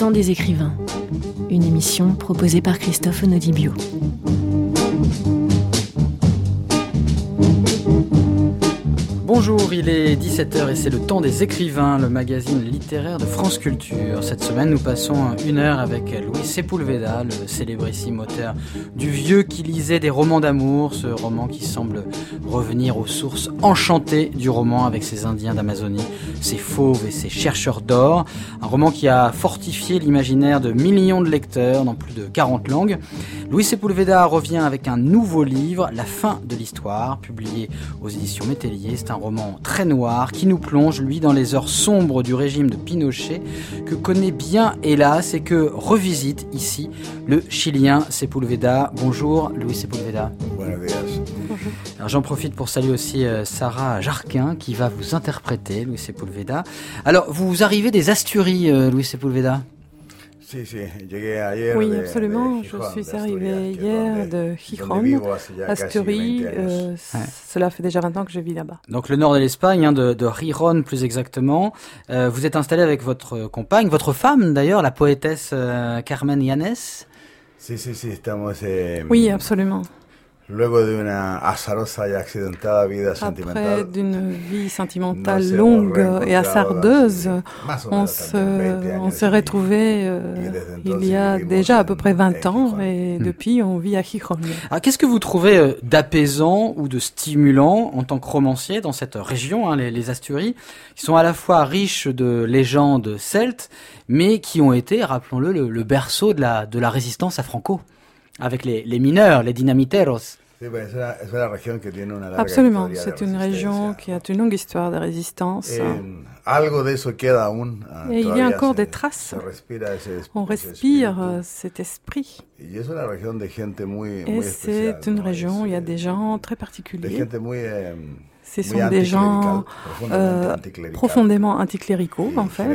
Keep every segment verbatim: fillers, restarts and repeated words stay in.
temps des écrivains, une émission proposée par Christophe Onodibio. Bonjour, il est dix-sept heures et c'est le temps des écrivains, le magazine littéraire de France Culture. Cette semaine, nous passons une heure avec Luis Sepúlveda, le célébrissime auteur du Vieux qui lisait des romans d'amour, ce roman qui semble revenir aux sources enchantées du roman avec ses Indiens d'Amazonie, ses fauves et ses chercheurs d'or. Un roman qui a fortifié l'imaginaire de millions de lecteurs dans plus de quarante langues. Luis Sepúlveda revient avec un nouveau livre, La fin de l'histoire, publié aux éditions Métellier. C'est un roman très noir qui nous plonge, lui, dans les heures sombres du régime de Pinochet, que connaît bien, hélas, et que revisite ici le Chilien Sepúlveda. Bonjour, Luis Sepúlveda. Buenos días. Bonjour. Alors, j'en profite pour saluer aussi euh, Sarah Jarquin, qui va vous interpréter, Luis Sepúlveda. Alors, vous arrivez des Asturies, euh, Luis Sepúlveda. Oui, absolument. Je suis arrivé hier de Gijón, Asturies. Euh, ouais. Cela fait déjà vingt ans que je vis là-bas. Donc le nord de l'Espagne, hein, de, de Gijón plus exactement. Euh, vous êtes installé avec votre compagne, votre femme d'ailleurs, la poétesse euh, Carmen Yanes. Si, si, si, estamos, eh, oui, absolument. Luego de una azarosa y accidentada vida sentimental, après d'une vie sentimentale longue et hasardeuse, on se, on s'est retrouvés euh, il y a déjà à peu près vingt ans et depuis on vit à Gijón. Alors qu'est-ce que vous trouvez d'apaisant ou de stimulant en tant que romancier dans cette région, hein, les, les Asturies, qui sont à la fois riches de légendes celtes, mais qui ont été, rappelons-le, le, le berceau de la, de la résistance à Franco, avec les, les mineurs, les dinamiteros. Absolument, c'est une région qui a une longue histoire de résistance. Et il y a encore des traces. On respire cet esprit. Et c'est une région où il y a des gens très particuliers. Ce sont des gens euh, profondément anticléricaux, en fait.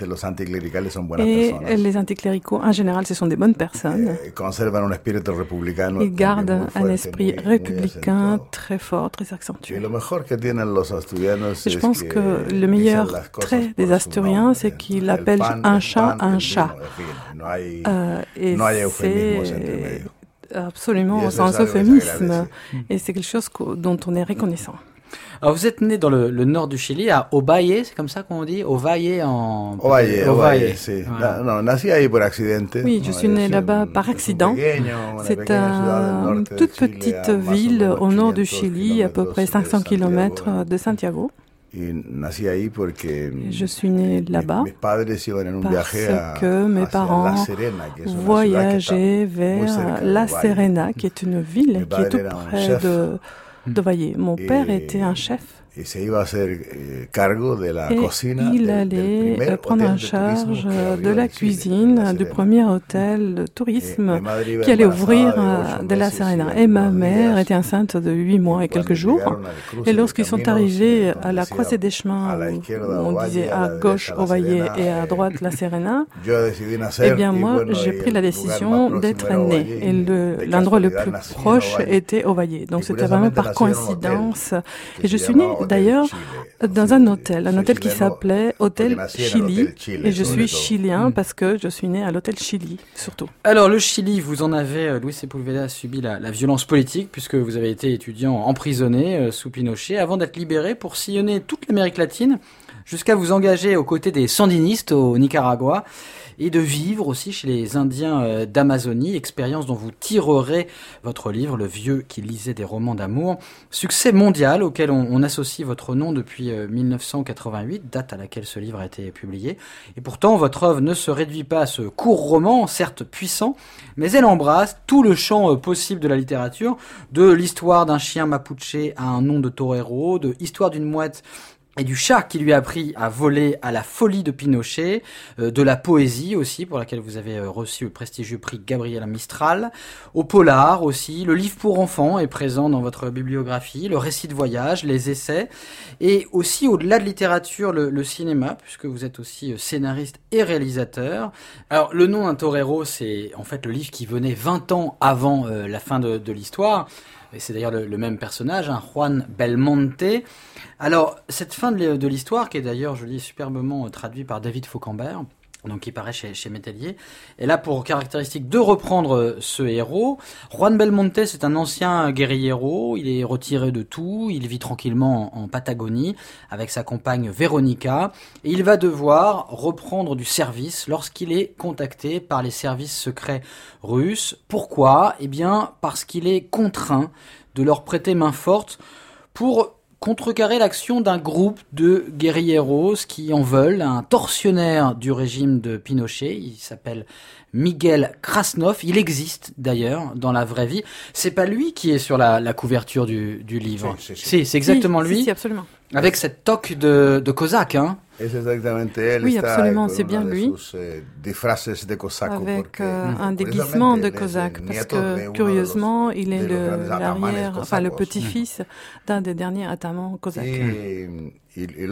Et les anticléricaux, en général, ce sont des bonnes personnes. Ils gardent un esprit républicain très fort, très accentué. Et je pense que le meilleur trait des Asturiens, c'est qu'ils appellent un chat un chat. Euh, et c'est absolument sans euphémisme. Et c'est quelque chose dont on est reconnaissant. Alors vous êtes né dans le, le nord du Chili, à Ovalle, c'est comme ça qu'on dit, Ovalle en... Ovalle, Ovalle, si. Voilà. No, nací ahí por accidente. Oui, je suis né là-bas par accident. C'est un, une toute petite ville au nord du Chili, à peu près cinq cents kilomètres de Santiago. Je suis né là-bas parce que mes parents voyageaient vers La Serena, qui est une ville qui est tout près de... d'Ovalle. Mon père était un chef. Et il allait prendre en charge de la cuisine du premier hôtel de tourisme qui allait ouvrir de La Serena. Et ma mère était enceinte de huit mois et quelques jours. Et lorsqu'ils sont arrivés à la croisée des chemins, où on disait à gauche Ovalle et à droite La Serena, eh bien moi, j'ai pris la décision d'être né. Et le, l'endroit le plus proche était Ovalle. Donc c'était vraiment par coïncidence. Et je suis née d'ailleurs dans un hôtel, un hôtel qui s'appelait Hôtel Chili, et je suis chilien parce que je suis né à l'Hôtel Chili, surtout. Alors le Chili, vous en avez, Luis Sepúlveda, subi la, la violence politique puisque vous avez été étudiant emprisonné euh, sous Pinochet avant d'être libéré pour sillonner toute l'Amérique latine jusqu'à vous engager aux côtés des sandinistes au Nicaragua et de vivre aussi chez les Indiens euh, d'Amazonie, expérience dont vous tirerez votre livre, Le Vieux qui lisait des romans d'amour. Succès mondial auquel on, on associe votre nom depuis euh, mille neuf cent quatre-vingt-huit, date à laquelle ce livre a été publié. Et pourtant, votre œuvre ne se réduit pas à ce court roman, certes puissant, mais elle embrasse tout le champ euh, possible de la littérature, de l'histoire d'un chien mapuche à un nom de torero, de l'histoire d'une mouette et du chat qui lui a appris à voler à la folie de Pinochet, euh, de la poésie aussi, pour laquelle vous avez euh, reçu le prestigieux prix Gabriela Mistral, au polar aussi, le livre pour enfants est présent dans votre bibliographie, le récit de voyage, les essais, et aussi au-delà de littérature, le, le cinéma, puisque vous êtes aussi scénariste et réalisateur. Alors, le nom d'un torero, c'est en fait le livre qui venait vingt ans avant euh, la fin de, de l'histoire, et c'est d'ailleurs le, le même personnage, hein, Juan Belmonte. Alors, cette fin de l'histoire, qui est d'ailleurs, je le dis, superbement traduit par David Fauquembert, donc qui paraît chez, chez Métellier. Et là, pour caractéristique de reprendre ce héros, Juan Belmonte, c'est un ancien guerriero, il est retiré de tout, il vit tranquillement en, en Patagonie avec sa compagne Véronica, et il va devoir reprendre du service lorsqu'il est contacté par les services secrets russes. Pourquoi ? Eh bien, parce qu'il est contraint de leur prêter main forte pour contrecarrer l'action d'un groupe de guerrilleros qui en veulent un tortionnaire du régime de Pinochet. Il s'appelle Miguel Krasnov. Il existe d'ailleurs dans la vraie vie. C'est pas lui qui est sur la, la couverture du, du livre. Si, si, si. Si, c'est exactement si, lui. Si, si, absolument. Avec cette toque de, de cosaque, hein. Oui, absolument, c'est bien lui, avec euh, un déguisement de cosaque, parce que, curieusement, il est le, l'arrière, enfin le petit-fils d'un des derniers atamans cosaques. Et les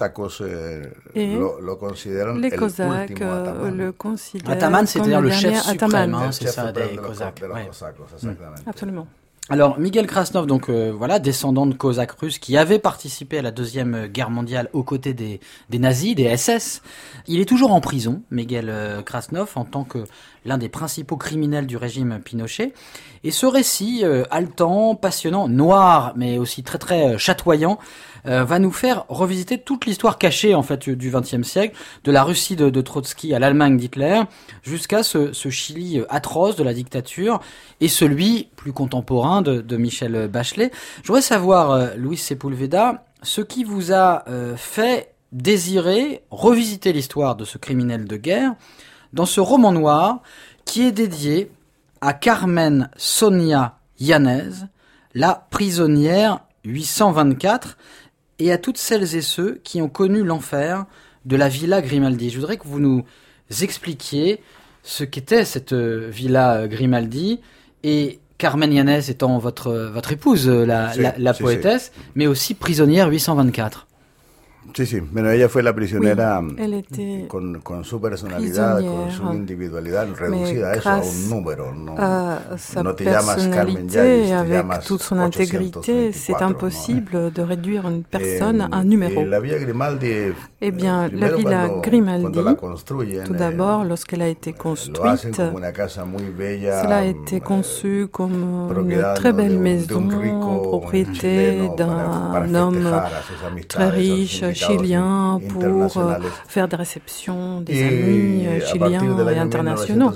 Cosaques euh, le considèrent Ataman, c'est-à-dire le chef suprême, Ataman. hein, c'est ça, des Cosaques. Ouais. Mmh. Absolument. Alors, Miguel Krasnov, donc euh, voilà, descendant de Cosaques russes qui avait participé à la Deuxième Guerre mondiale aux côtés des, des nazis, des S S. Il est toujours en prison, Miguel euh, Krasnov, en tant que l'un des principaux criminels du régime Pinochet. Et ce récit euh, haletant, passionnant, noir, mais aussi très très euh, chatoyant, euh, va nous faire revisiter toute l'histoire cachée en fait du vingtième siècle, de la Russie de, de Trotsky à l'Allemagne d'Hitler, jusqu'à ce, ce Chili atroce de la dictature et celui plus contemporain de, de Michelle Bachelet. Je voudrais savoir, euh, Luis Sepúlveda, ce qui vous a euh, fait désirer revisiter l'histoire de ce criminel de guerre dans ce roman noir qui est dédié à Carmen Sonia Yanez, la prisonnière huit cent vingt-quatre, et à toutes celles et ceux qui ont connu l'enfer de la Villa Grimaldi. Je voudrais que vous nous expliquiez ce qu'était cette Villa Grimaldi, et Carmen Yanez étant votre, votre épouse, la, sí, la, la sí, poétesse, sí. mais aussi prisonnière huit cent vingt-quatre. Sí, sí, bueno, ella fue la prisionera oui, con, con su personalidad, con su individualidad reducida a eso, a un número. No, sa no te llamas Carmen Yanis, avec te llamas toute son intégrité, c'est impossible no, de réduire une personne eh, à un numéro. Eh, la Villa Grimaldi, eh bien, la Villa quando, Grimaldi, quando tout d'abord, lorsqu'elle a été construite, cela a été conçu comme une très belle maison, propriété d'un homme très riche, chilien, pour euh, faire des réceptions des amis euh, chiliens et internationaux.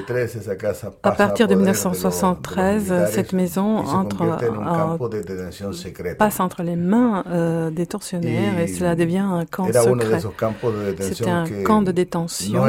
À partir de dix-neuf cent soixante-treize, cette maison entre, euh, passe entre les mains euh, des tortionnaires et cela devient un camp secret. C'était un camp de détention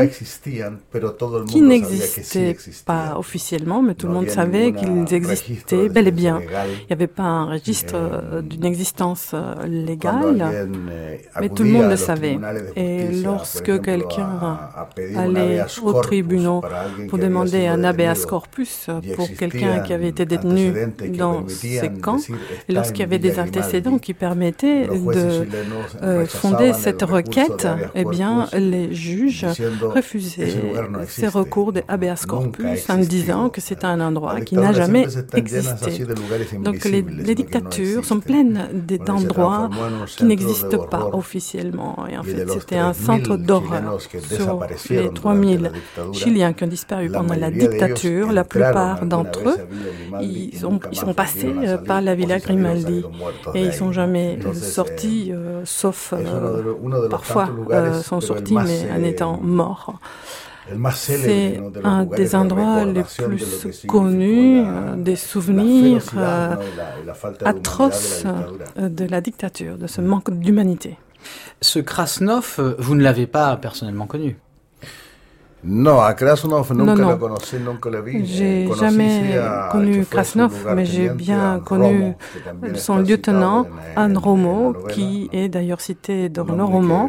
qui n'existait pas officiellement, mais tout le monde savait qu'ils existaient bel et bien. Il n'y avait pas un registre euh, d'une existence euh, légale, mais tout le monde le savait. Et lorsque quelqu'un allait aux tribunaux pour demander un habeas corpus pour quelqu'un qui avait été détenu dans ces camps, et lorsqu'il y avait des antécédents qui permettaient de euh, fonder cette requête, eh bien, les juges refusaient ces recours de habeas corpus en disant que c'est un endroit qui n'a jamais existé. Donc les, les dictatures sont pleines d'endroits qui n'existent pas officiellement. Et en fait, c'était un centre d'horreur. Sur les trois mille Chiliens qui ont disparu pendant la dictature, la plupart d'entre eux, ils, ont, ils sont passés par la Villa Grimaldi et ils ne sont jamais sortis, euh, sauf euh, parfois euh, sont sortis, mais en étant morts. C'est un des endroits les plus connus, euh, des souvenirs euh, atroces euh, de la dictature, de ce manque d'humanité. Ce Krasnov, vous ne l'avez pas personnellement connu? Non, à Krasnov, non, non. J'ai jamais connu Krasnov, mais j'ai bien connu son lieutenant, Anne Romo, qui est d'ailleurs cité dans le roman.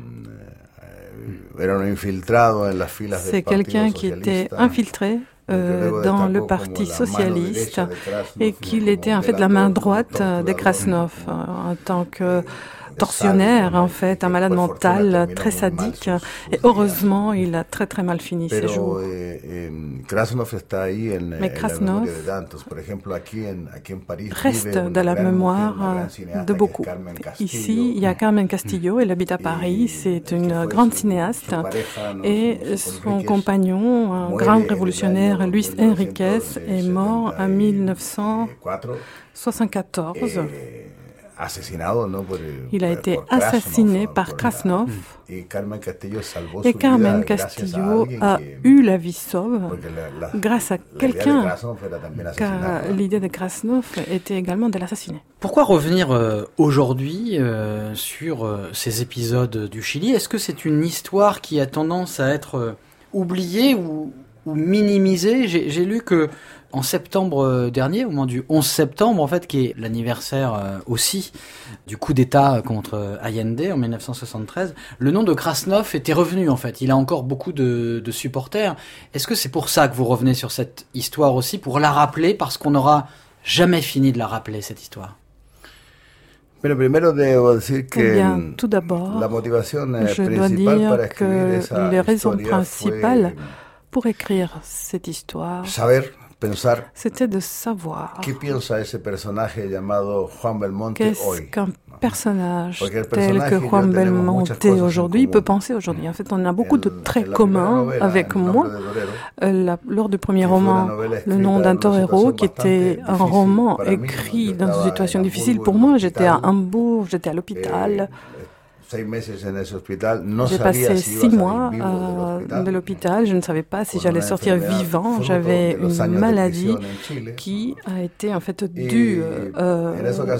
C'est quelqu'un qui était infiltré euh, dans le parti socialiste et qu'il était en fait la main droite de Krasnov en tant que tortionnaire, en fait, un malade mental très sadique. Et heureusement, il a très très mal fini ses jours. Mais Krasnov reste dans la mémoire de beaucoup. Ici, il y a Carmen Castillo, elle habite à Paris, c'est une grande cinéaste. Et son compagnon, un grand révolutionnaire, Luis Enriquez, est mort en mille neuf cent soixante-quatorze. Il a été assassiné par Krasnov et Carmen Castillo a eu la vie sauve grâce à quelqu'un, car l'idée de Krasnov était également de l'assassiner. Pourquoi revenir euh, aujourd'hui euh, sur euh, ces épisodes du Chili ? Est-ce que c'est une histoire qui a tendance à être euh, oubliée ou, ou minimisée ? j'ai, j'ai lu que en septembre dernier, au moment du onze septembre, en fait, qui est l'anniversaire euh, aussi du coup d'État contre Allende en mille neuf cent soixante-treize, le nom de Krasnov était revenu, en fait. Il a encore beaucoup de, de supporters. Est-ce que c'est pour ça que vous revenez sur cette histoire aussi, pour la rappeler, parce qu'on n'aura jamais fini de la rappeler, cette histoire ? Eh bien, tout d'abord, je dois dire que les raisons principales pour écrire cette histoire, c'était de savoir qu'est-ce qu'un personnage tel que Juan Belmonte aujourd'hui peut penser aujourd'hui. En fait, on a beaucoup de traits communs avec moi. La, lors du premier roman, Le nom d'un torero, qui était un roman écrit dans une situation difficile pour moi, j'étais à Hambourg, j'étais à l'hôpital. J'ai passé six mois euh, de l'hôpital. Je ne savais pas si j'allais sortir vivant. J'avais une maladie qui a été en fait due euh,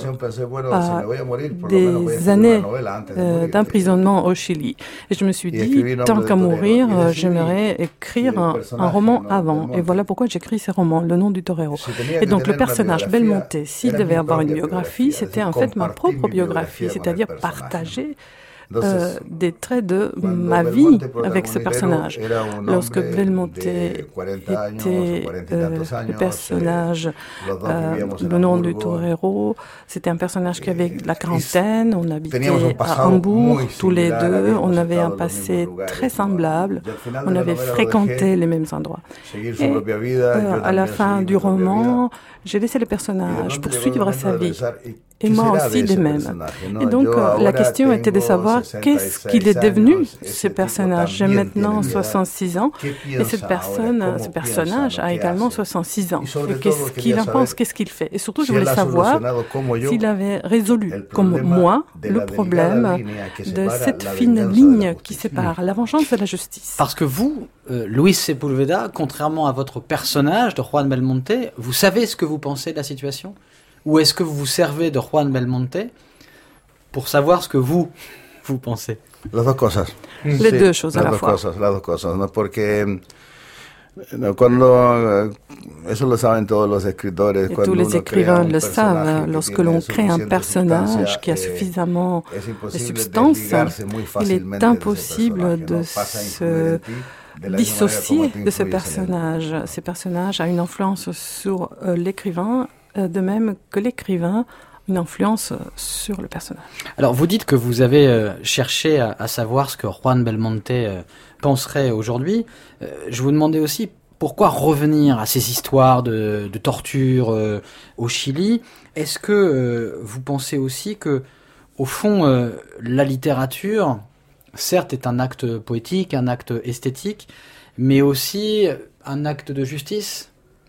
à des années euh, d'emprisonnement au Chili. Et je me suis dit, tant qu'à mourir, euh, j'aimerais écrire un, un roman avant. Et voilà pourquoi j'écris ces romans, Le nom du torero. Et donc le personnage Belmonte, s'il devait avoir une biographie, c'était en fait ma propre biographie, c'est-à-dire partager Euh, des traits de ma vie avec ce personnage. Lorsque Belmonte était euh, le personnage, euh, le nom du torero, c'était un personnage qui avait la quarantaine, on habitait à Hambourg tous les deux, on avait un passé très semblable, on avait fréquenté les mêmes endroits. Et euh, à la fin du roman, j'ai laissé le personnage poursuivre sa vie. Et moi aussi de même. Et donc, euh, la question était de savoir qu'est-ce qu'il est devenu, ce personnage. J'ai maintenant soixante-six ans, et cette personne, ce personnage a également soixante-six ans. Et qu'est-ce qu'il en pense, qu'est-ce qu'il fait? Et surtout, je voulais savoir s'il avait résolu, comme moi, le problème de cette fine ligne qui sépare la vengeance de la justice. Parce que vous, euh, Luis Sepúlveda, contrairement à votre personnage de Juan Belmonte, vous savez ce que vous pensez de la situation ? Ou est-ce que vous vous servez de Juan Belmonte pour savoir ce que vous, vous pensez? Las dos cosas. Les sí, deux choses à la fois. Cosas, las dos cosas, ¿no? Porque no, cuando, eso lo saben todos los escritores. Et tous les écrivains le savent. Lorsque l'on crée un personnage qui a suffisamment de substance, il est impossible de se dissocier de ce personnage. Ce personnage a une influence sur euh, l'écrivain, de même que l'écrivain, une influence sur le personnage. Alors, vous dites que vous avez euh, cherché à, à savoir ce que Juan Belmonte euh, penserait aujourd'hui. Euh, je vous demandais aussi pourquoi revenir à ces histoires de, de torture euh, au Chili. Est-ce que euh, vous pensez aussi que, au fond, euh, la littérature, certes, est un acte poétique, un acte esthétique, mais aussi un acte de justice ?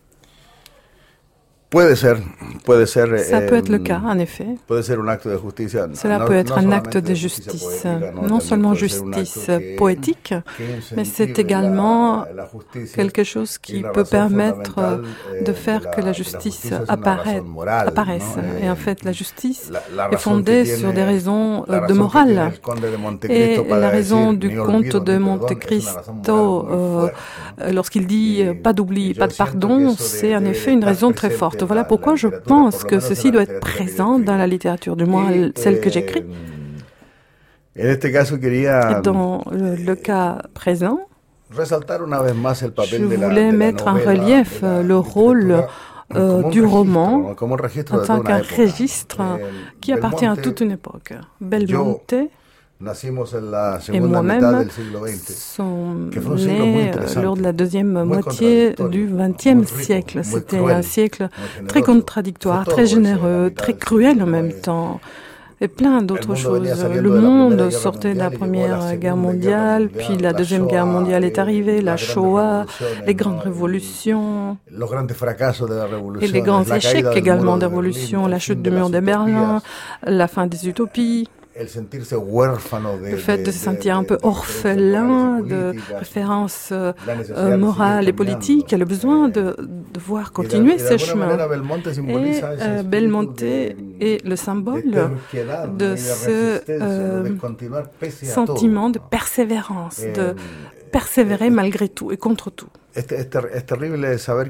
Puede ser, puede ser, Ça peut être le cas, en effet. Puede ser un acte de justicia. Cela peut être un acte de justice, non seulement justice poétique, mais c'est également quelque chose qui peut permettre de faire que la justice apparaisse. apparaisse. Et en fait, la justice est fondée sur des raisons de morale. Et la raison du comte de Monte Cristo, euh, lorsqu'il dit « pas d'oubli, pas de pardon », c'est en effet une raison très forte. Voilà pourquoi je pense que ceci doit être présent dans la littérature, du moins celle que j'écris. Et dans le, le cas présent, je voulais mettre en relief le rôle euh, du roman en tant qu'un registre qui appartient à toute une époque. Belmonte et moi-même sont nés lors de la deuxième moitié du vingtième siècle. C'était un siècle très contradictoire, très généreux, très cruel en même temps. Et plein d'autres choses. Le monde sortait de la Première Guerre mondiale, puis la Deuxième Guerre mondiale est arrivée, la Shoah, les grandes révolutions, et les grands échecs également des révolutions, la chute du mur de Berlin, la fin des utopies. Le fait de se sentir un peu orphelin de références euh, morales et politiques, le besoin de, de voir continuer ce chemin. Et euh, Belmonte est le symbole de ce euh, sentiment de persévérance, de persévérer malgré tout et contre tout. C'est terrible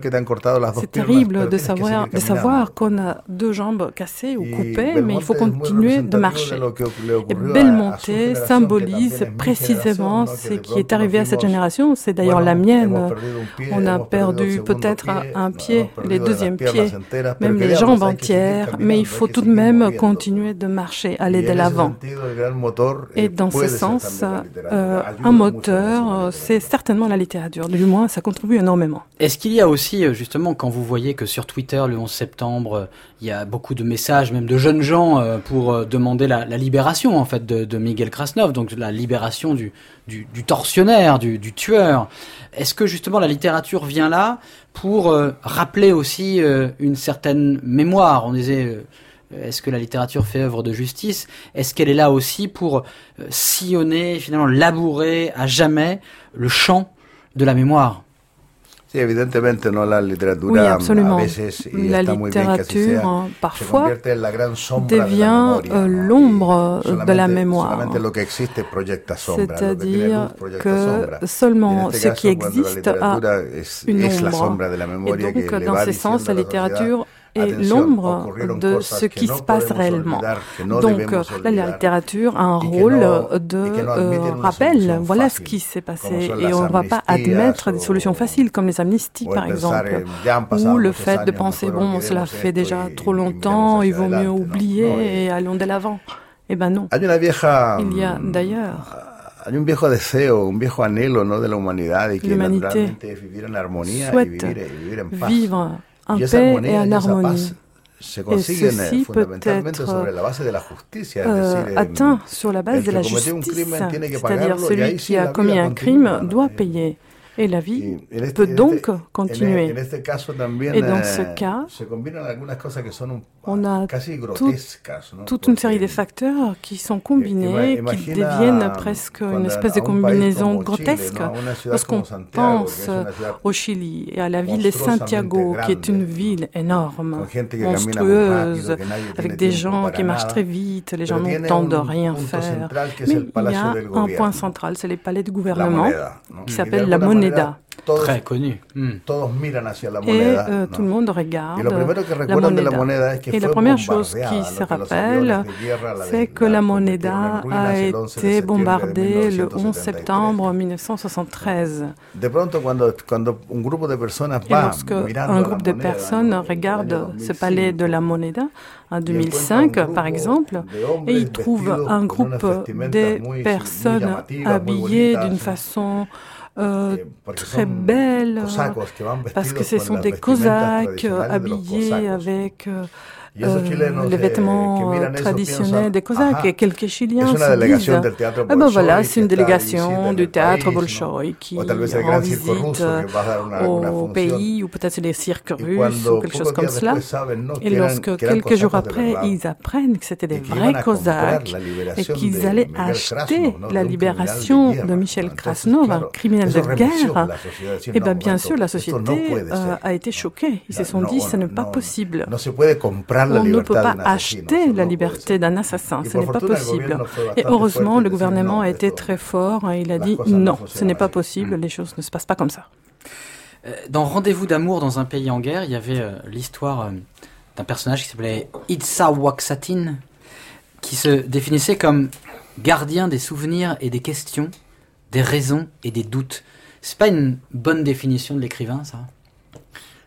de savoir, de savoir qu'on a deux jambes cassées ou coupées, mais il faut continuer de marcher. Et Belmonte symbolise précisément ce qui est arrivé à cette génération. C'est d'ailleurs la mienne. On a perdu peut-être un pied, les deuxièmes pieds, même les jambes entières, mais il faut tout de même continuer de marcher, aller de l'avant. Et dans ce sens, euh, un moteur, c'est certainement la littérature. Du moins, ça contribue énormément. Est-ce qu'il y a aussi, justement, quand vous voyez que sur Twitter, le onze septembre, il y a beaucoup de messages, même de jeunes gens, pour demander la, la libération, en fait, de, de Miguel Krasnov, donc la libération du, du, du tortionnaire, du, du tueur. Est-ce que, justement, la littérature vient là pour euh, rappeler aussi euh, une certaine mémoire? On disait... Euh, Est-ce que la littérature fait œuvre de justice? Est-ce qu'elle est là aussi pour euh, sillonner, finalement labourer à jamais le champ de la mémoire? Oui, absolument. La littérature, parfois, devient euh, l'ombre de la mémoire. C'est-à-dire que seulement ce qui existe a une ombre. Et donc, dans ce sens, la littérature est l'ombre de ce qui se passe réellement. Donc, là, la littérature a un rôle de euh, rappel. Voilà ce qui s'est passé. Et on ne va pas admettre des solutions faciles, comme les amnisties, par exemple, ou le fait de penser, bon, cela fait déjà trop longtemps, il vaut mieux oublier et allons de l'avant. Eh ben non. Il y a d'ailleurs... Hay un viejo deseo, un viejo anhelo, ¿no?, de la humanidad y que naturalmente es vivir en armonía y vivir, vivir en paz. Vivre en paix et en harmonie. Et ceci peut être euh, atteint sur la base de la justice, c'est-à-dire celui qui a commis un crime doit payer. Et la vie peut donc continuer. Et dans ce cas, on a tout, toute une série de facteurs qui sont combinés, qui deviennent presque une espèce de combinaison grotesque. Lorsqu'on pense au Chili et à la ville de Santiago, qui est une ville énorme, monstrueuse, avec des gens qui marchent très vite, les gens n'ont le temps de rien faire. Mais il y a un point central, c'est les palais du gouvernement, qui s'appelle la monnaie. Très connu. Mm. Et euh, tout le monde regarde la moneda. Et la première chose qui se rappelle, c'est que la moneda a été bombardée le onze septembre mille neuf cent soixante-treize. Et lorsque un groupe de personnes regarde ce palais de la moneda, en deux mille cinq par exemple, et ils trouvent un groupe de personnes habillées d'une façon Euh, très belle, parce que ce sont des Cosaques habillés avec euh, euh, les vêtements euh, traditionnels des Cosaques, et quelques Chiliens se disent ah ben voilà, c'est une délégation du théâtre Bolchoï qui rend visite euh, au pays, ou peut-être c'est des cirques russes ou quelque chose comme cela. Et lorsque quelques jours après ils apprennent que c'était des vrais Cosaques et qu'ils allaient acheter la libération de Michel Krasnov, un criminel de guerre, et bien bien sûr la société euh, a été choquée. Ils se sont dit ce n'est pas possible. On ne peut pas acheter la liberté d'un assassin, ce n'est pas possible. Et heureusement, le gouvernement a été très fort, il a dit non, ce n'est pas possible, les choses ne se passent pas comme ça. Dans Rendez-vous d'amour dans un pays en guerre, il y avait euh, l'histoire euh, d'un personnage qui s'appelait Itza Waksatin, qui se définissait comme gardien des souvenirs et des questions, des raisons et des doutes. C'est pas une bonne définition de l'écrivain, ça ?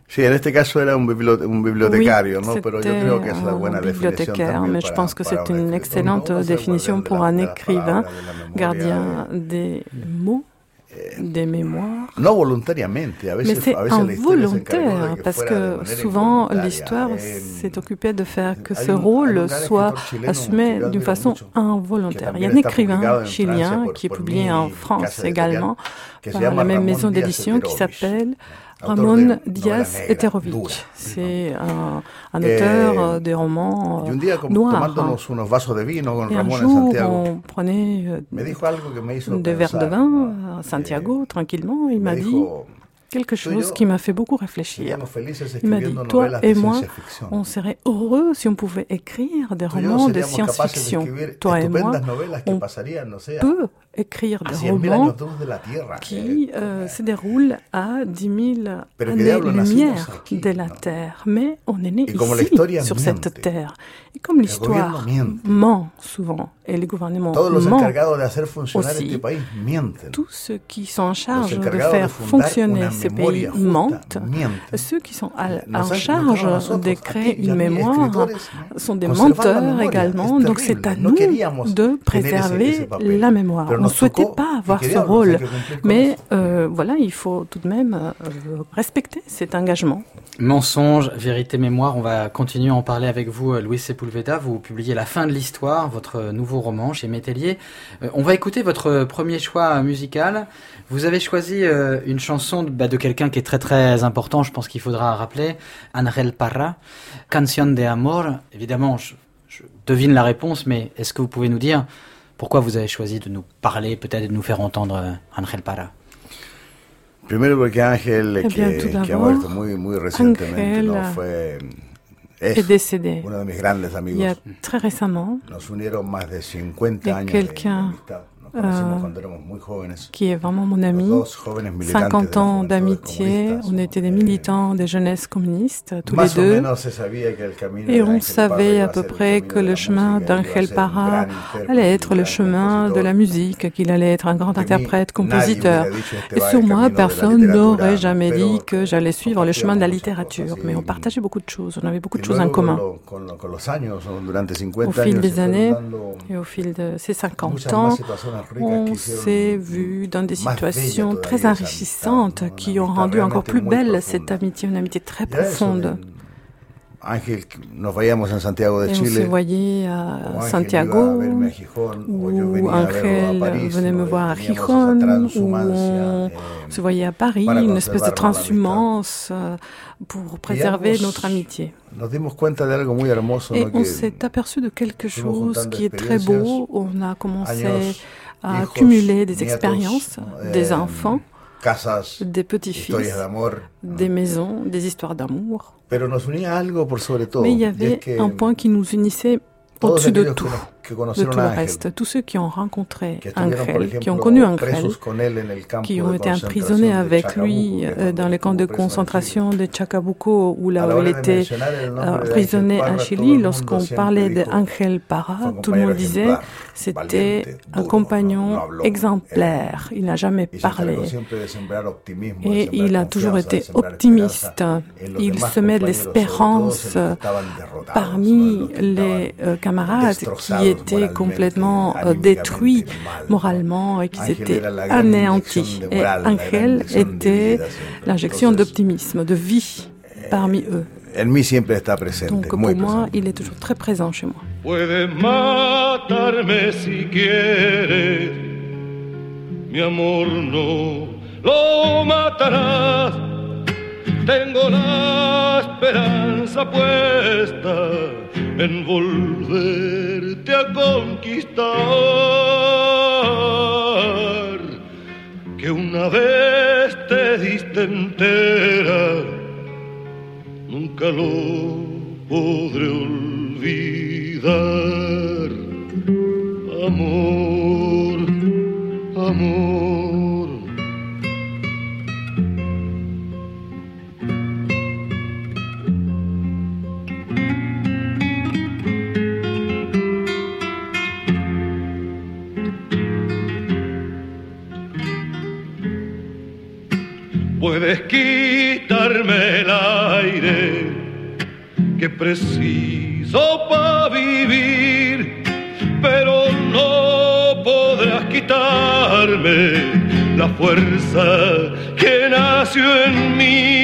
Sí, en este caso era un, bibliote- un bibliotecario, oui, ¿no? Pero yo creo que es la buena definición bibliothécaire, mais je pense que c'est une excellente définition pour un écrivain, gardien des mots, des mémoires. No voluntariamente, a veces, Mais c'est a veces la historia se encargó de involontaire, que parce fuera de que manera souvent involuntaria. l'histoire Eh, s'est occupée de faire que hay ce un- rôle hay un gran soit escritor chileno assumé que yo d'une admiro façon mucho, involontaire. que Il y a un también está publicado écrivain en chilien Francia por- qui est por publié mi en France casa editorial, également que se par llama la même Ramón maison Díaz d'édition qui Eterovich, s'appelle autor de Ramón novelas Díaz negras, Eterovich. duras. C'est un, un Eh, auteur euh, des romans Y euh, un día, como noirs. tomándonos unos vasos de vino con Et un Ramón en jour, Santiago, on prenait euh, me dijo algo que me hizo des verres de pensar. vin à Santiago, tranquillement. Il Me m'a dit dijo, quelque tú y chose yo qui m'a fait beaucoup réfléchir. seríamos felices Il m'a dit, escribiendo toi novelas et de moi, ciencia ficción. on serait heureux si on pouvait écrire des Tú y yo romans de seríamos capaces de science-fiction. escribir Toi et moi, estupendas novelas que on pasarían, no sé, peut écrire a des cien mil romans años luz de la Tierra. qui euh, se déroulent à dix mille Pero que diablo, années-lumière nacimos aquí, de la ¿no? Terre. Mais on est né Y como la historia ici, sur miente, cette Terre. Et comme l'histoire gobierno miente, ment souvent, et les gouvernements todos los mentent, encargados de hacer funcionar aussi. este país mienten. tous ceux qui sont en charge Los de encargados faire de fundar fonctionner una ces memoria pays justa mentent. mienten. Ceux qui sont à- Nos en han- charge nos a nosotros, de a créer ti y a une mí, mémoire escritores, sont des conservar la menteurs memoria. également. Es Donc c'est à terrible. No nous queríamos de tener ese- préserver ese papel. la mémoire. Pero On ne nos souhaitait tocó, pas y avoir que ce diablos, rôle. hay que cumplir con Mais eso. euh, voilà, il faut tout de même euh, respecter cet engagement. Mensonge, vérité, mémoire, on va continuer à en parler avec vous, euh, Luis Sepúlveda. Vous publiez La fin de l'histoire, votre nouveau roman chez Métellier. Euh, on va écouter votre premier choix musical. Vous avez choisi euh, une chanson de, bah, de quelqu'un qui est très très important, je pense qu'il faudra rappeler, Ángel Parra, Canción de Amor. Évidemment, je, je devine la réponse, mais est-ce que vous pouvez nous dire pourquoi vous avez choisi de nous parler, peut-être de nous faire entendre euh, Ángel Parra? Primero porque Ángel, Eh bien, que, tout que ha d'abord, muerto muy, muy recientemente, Ángel ¿no? Fue, est es décédé uno de mis grandes il y a amigos. très récemment, Nos unieron más de cincuenta Et años de, de quelqu'un, amistad. Nos conocimos euh, cuando éramos muy jóvenes. qui est vraiment mon ami. Los dos jóvenes militantes cinquante de la ans juventud d'amitié, comunistas. on était des militants des jeunesses communistes, tous les Más o deux. menos se sabía que el camino Et de on Ángel Parra savait iba à a peu ser el près camino que de le la chemin música, iba a d'Ángel ser un Parra gran intérprete, allait être un le gran chemin de la compositor. musique, qu'il allait être un grand De mí, interprète, nadie compositeur. hubiera dicho, este Et va sur el moi, camino de la personne literatura, n'aurait jamais pero dit que j'allais suivre le chemin de la compartíamos muchas littérature. cosas, Mais y- on partageait beaucoup de choses, on avait beaucoup y de choses en luego, commun. lo- con, lo- con los años, durante Au cincuenta fil años, se des fueron années dando et au fil de ces cinquante muchas ans, más situaciones ricas on que s'est hicieron vu dans des más bella situations todavía très esa enrichissantes amistad, ¿no? qui Una ont amistad rendu encore realmente plus muy belle profunda. cette amitié, une amitié très Y a eso, profonde. Ángel, nos veíamos en Santiago de Et on se Chile. voyait o à Ángel Santiago, iba a verme a Gijón, o yo où venía a verlo a Ángel París, venait me ¿no? voir à Teníamos esa Gijón, où transhumancia, on eh, se voyait à Paris, para une espèce de conservar la transhumance euh, pour préserver ambos notre amitié. Nos dimos cuenta de algo muy hermoso, Et ¿no? on Que s'est aperçu de quelque fuimos chose juntando qui est très beau. experiencias, On a commencé años, à hijos, accumuler des nietos, expériences, eh, des enfants, casas, des petits-fils, historias de amor, des maisons, des histoires d'amour. pero nos unía algo por sobre todo. Mais il y y es avait que un point qui nous unissait todos au-dessus de aquellos tout, que, nos- que de conocieron tout le a Ángel, reste. Tous ceux qui ont rencontré que estuvieron, por Ángel, qui ont ejemplo, connu Ángel, presos con él en el campo qui de ont été concentración emprisonnés de avec Chacabuco, lui que es euh, donde dans les camps de estuvo preso en concentration Chile. de Chacabuco, où A là la où il hora de était mencionar el nombre euh, de Ángel emprisonné Parra, à todo Chili. el Lorsqu'on mundo siempre parlait de dijo, Ángel fue Parra, un tout le monde compañero disait ejemplar, c'était valiente, un duro, compagnon no, no habló, exemplaire. Il n'a jamais y se encargó parlé. siempre de sembrar optimismo, de Et sembrar il a toujours confianza, de été sembrar optimiste. esperanza en los Il demás semait de compañeros, sobre todo l'espérance en los que estaban derrotados, parmi los que les estaban euh, camarades destrozados qui étaient moralmente, complètement euh, anímicamente détruits mal. moralement et qui Ángel étaient era la gran anéantis. inyección de Et moral, la gran Ángel inyección de était vida siempre. l'injection Entonces, d'optimisme, de vie parmi eux. en mí siempre está presente, Donc pour muy moi, presente. il est toujours très présent chez moi. Puedes matarme si quieres, mi amor no lo matarás. Tengo la esperanza puesta en volverte a conquistar, que una vez te diste entera, nunca lo podré olvidar. Amor, amor. Puedes quitarme la que preciso para vivir, pero no podrás quitarme la fuerza que nació en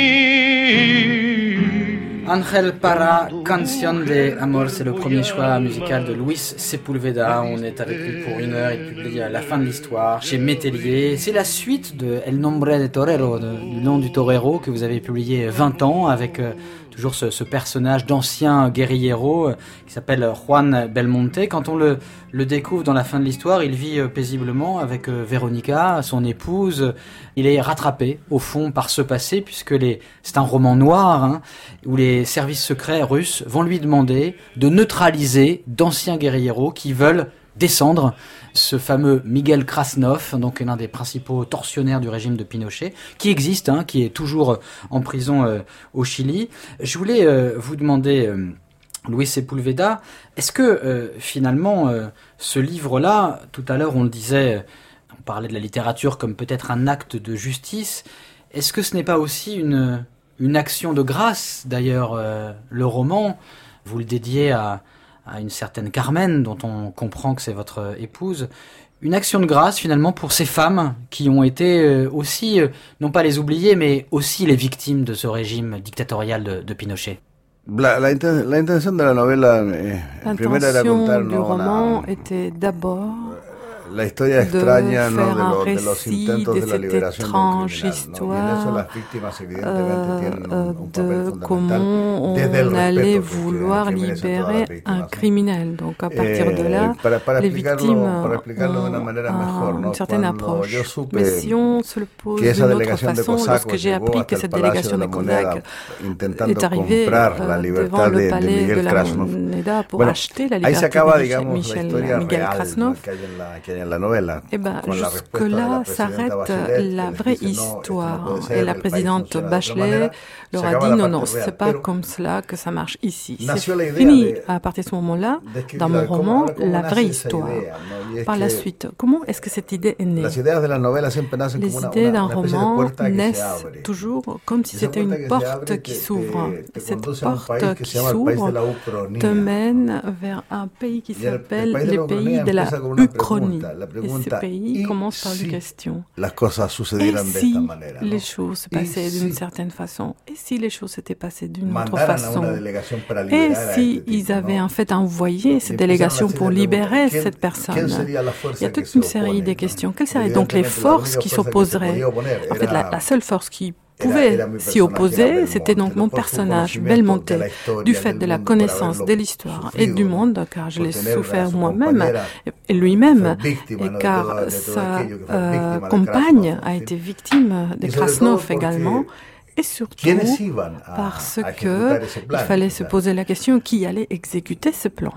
mí. Ángel Parra, Canción de Amor, c'est le premier choix musical de Luis Sepúlveda. On est avec lui pour une heure. Il publie La fin de l'histoire chez Métellier. C'est la suite de El nombre de torero, de, du nom du torero, que vous avez publié vingt ans avec euh, toujours ce, ce personnage d'ancien guerrillero euh, qui s'appelle Juan Belmonte. Quand on le, le découvre dans La fin de l'histoire, il vit euh, paisiblement avec euh, Véronica, son épouse. Il est rattrapé, au fond, par ce passé, puisque les, c'est un roman noir, hein, où les services secrets russes vont lui demander de neutraliser d'anciens guerrilleros qui veulent descendre ce fameux Miguel Krasnov, donc l'un des principaux tortionnaires du régime de Pinochet, qui existe, hein, qui est toujours en prison euh, au Chili. Je voulais euh, vous demander, euh, Luis Sepúlveda, est-ce que euh, finalement, euh, ce livre-là, tout à l'heure on le disait, on parlait de la littérature comme peut-être un acte de justice, est-ce que ce n'est pas aussi une, une action de grâce? D'ailleurs, euh, le roman, vous le dédiez à à une certaine Carmen, dont on comprend que c'est votre épouse, une action de grâce finalement pour ces femmes qui ont été aussi, non pas les oubliées, mais aussi les victimes de ce régime dictatorial de, de Pinochet. La, la, la intention de la novela, eh, L'intention du roman una, était d'abord la historia extraña, de ¿no? faire de, un lo, de récit los intentos de de la cette liberación étrange del criminal, histoire, ¿no? Y en eso las víctimas evidentemente tienen un, un papel de fundamental comment desde el on allait respeto vouloir que, que libérer un ¿no? criminel. Donc à partir eh, de là, para, para les victimes para explicarlo de una manera ont mejor, ¿no? une certaine approche. Mais si on se le pose d'une autre façon, lorsque j'ai appris que cette délégation de Cosaques est arrivée euh, devant le palais de la Moneda pour bueno, acheter la liberté acaba, de digamos, Michel, Miguel Krasnov, eh ben, jusque-là s'arrête la vraie histoire. Et la présidente Bachelet leur a dit non, non, c'est pas comme cela que ça marche ici. C'est fini à partir de ce moment-là, dans mon roman, la vraie histoire. Par la suite, comment est-ce que cette idée est née? Les idées d'un roman naissent toujours comme si c'était une porte qui s'ouvre. Cette porte qui s'ouvre te mène vers un pays qui s'appelle les pays de la Uchronie. Et ce pays commence par une question. Et si les choses se passaient d'une certaine façon? Et si les choses s'étaient passées d'une autre façon? Et si ils avaient en fait envoyé cette délégation pour libérer cette personne? Il y a toute une série de questions. Quelles seraient donc les forces qui s'opposeraient? En fait, la, la seule force qui pouvait s'y opposer, c'était donc mon personnage, Belmonte, du fait de la connaissance de l'histoire et du monde, car je l'ai souffert moi-même, et lui-même, et car sa euh, compagne a été victime de Krasnov également, et surtout parce que il fallait se poser la question qui allait exécuter ce plan.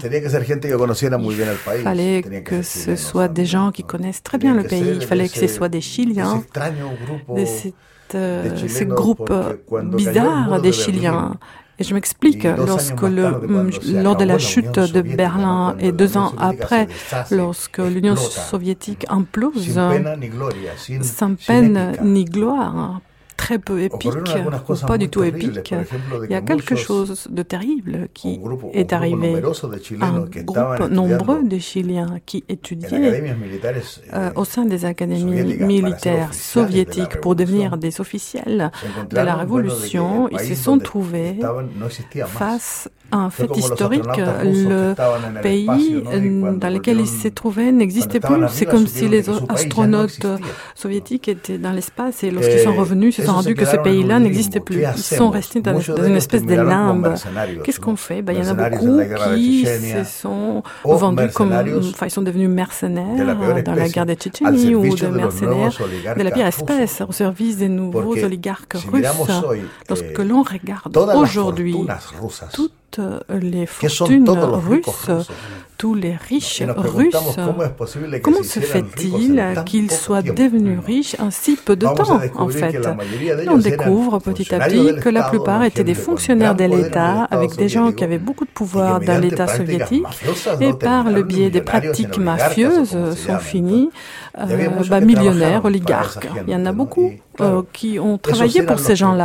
Il fallait que ce soit des gens qui connaissent très bien le pays, il fallait que ce soit des Chiliens, de cette Euh, ces groupes bizarres des Chiliens. Et je m'explique, lorsque le, lors de la chute de Berlin et deux ans après, lorsque l'Union soviétique implose, sans peine ni gloire, très peu épique, ou pas du tout épique, il y a quelque chose de terrible qui est arrivé. Un groupe nombreux de Chiliens qui étudiaient euh, au sein des académies militaires soviétiques pour devenir des officiels de la Révolution, ils se sont trouvés face à un fait historique. Le pays dans lequel ils se trouvaient n'existait plus. C'est comme si les astronautes soviétiques étaient dans l'espace et lorsqu'ils sont revenus, ils se sont rendus que ce pays-là n'existait plus. Ils sont restés dans une espèce de limbe. Qu'est-ce qu'on fait? Ben, il y en a beaucoup qui se sont vendus comme, enfin, ils sont devenus mercenaires dans la guerre de Tchétchénie ou des mercenaires de la pire espèce au service des nouveaux oligarques russes. Lorsque l'on regarde aujourd'hui toutes les fortunes russes, tous les riches russes, comment se fait-il qu'ils soient devenus riches en si peu de temps, en fait? On découvre petit à petit que la plupart étaient des fonctionnaires de l'État, avec des gens qui avaient beaucoup de pouvoir dans l'État soviétique, et par le biais des pratiques mafieuses sont finis euh, bah, millionnaires, oligarques. Il y en a beaucoup euh, qui ont travaillé pour ces gens-là.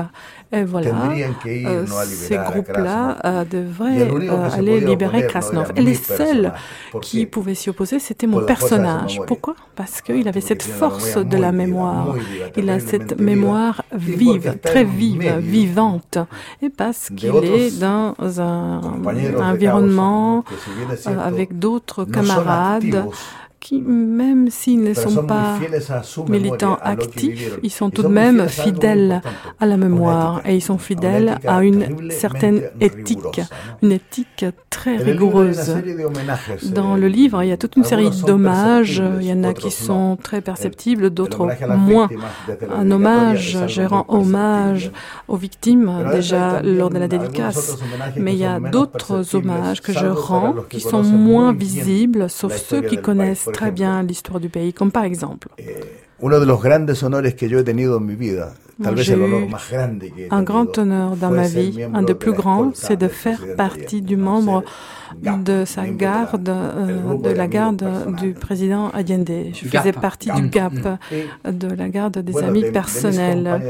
Et voilà, euh, ces groupes-là euh, devraient euh, aller libérer Krasnov. Et les seuls qui pouvaient s'y opposer, c'était mon personnage. Pourquoi? Parce qu'il avait cette force de la mémoire. Il a cette mémoire vive, très vive, vivante. Et parce qu'il est dans un environnement euh, avec d'autres camarades qui, même s'ils ne sont pas militants actifs, ils sont tout de même fidèles à la mémoire et ils sont fidèles à une certaine éthique, une éthique très rigoureuse. Dans le livre, il y a toute une série d'hommages, il y en a qui sont très perceptibles, d'autres moins. Un hommage, je rends hommage aux victimes déjà lors de la dédicace, mais il y a d'autres hommages que je rends qui sont moins visibles, sauf ceux qui connaissent très bien l'histoire du pays, comme par exemple. Uno de los grandes honores que yo he tenido en mi vida, tal vez el honor más grande que he tenido, un grand honneur dans ma vie, un des plus grands, c'est de faire partie du membre de sa garde, euh, de la garde du président Allende. Je faisais partie du G A P, de la garde des amis personnels.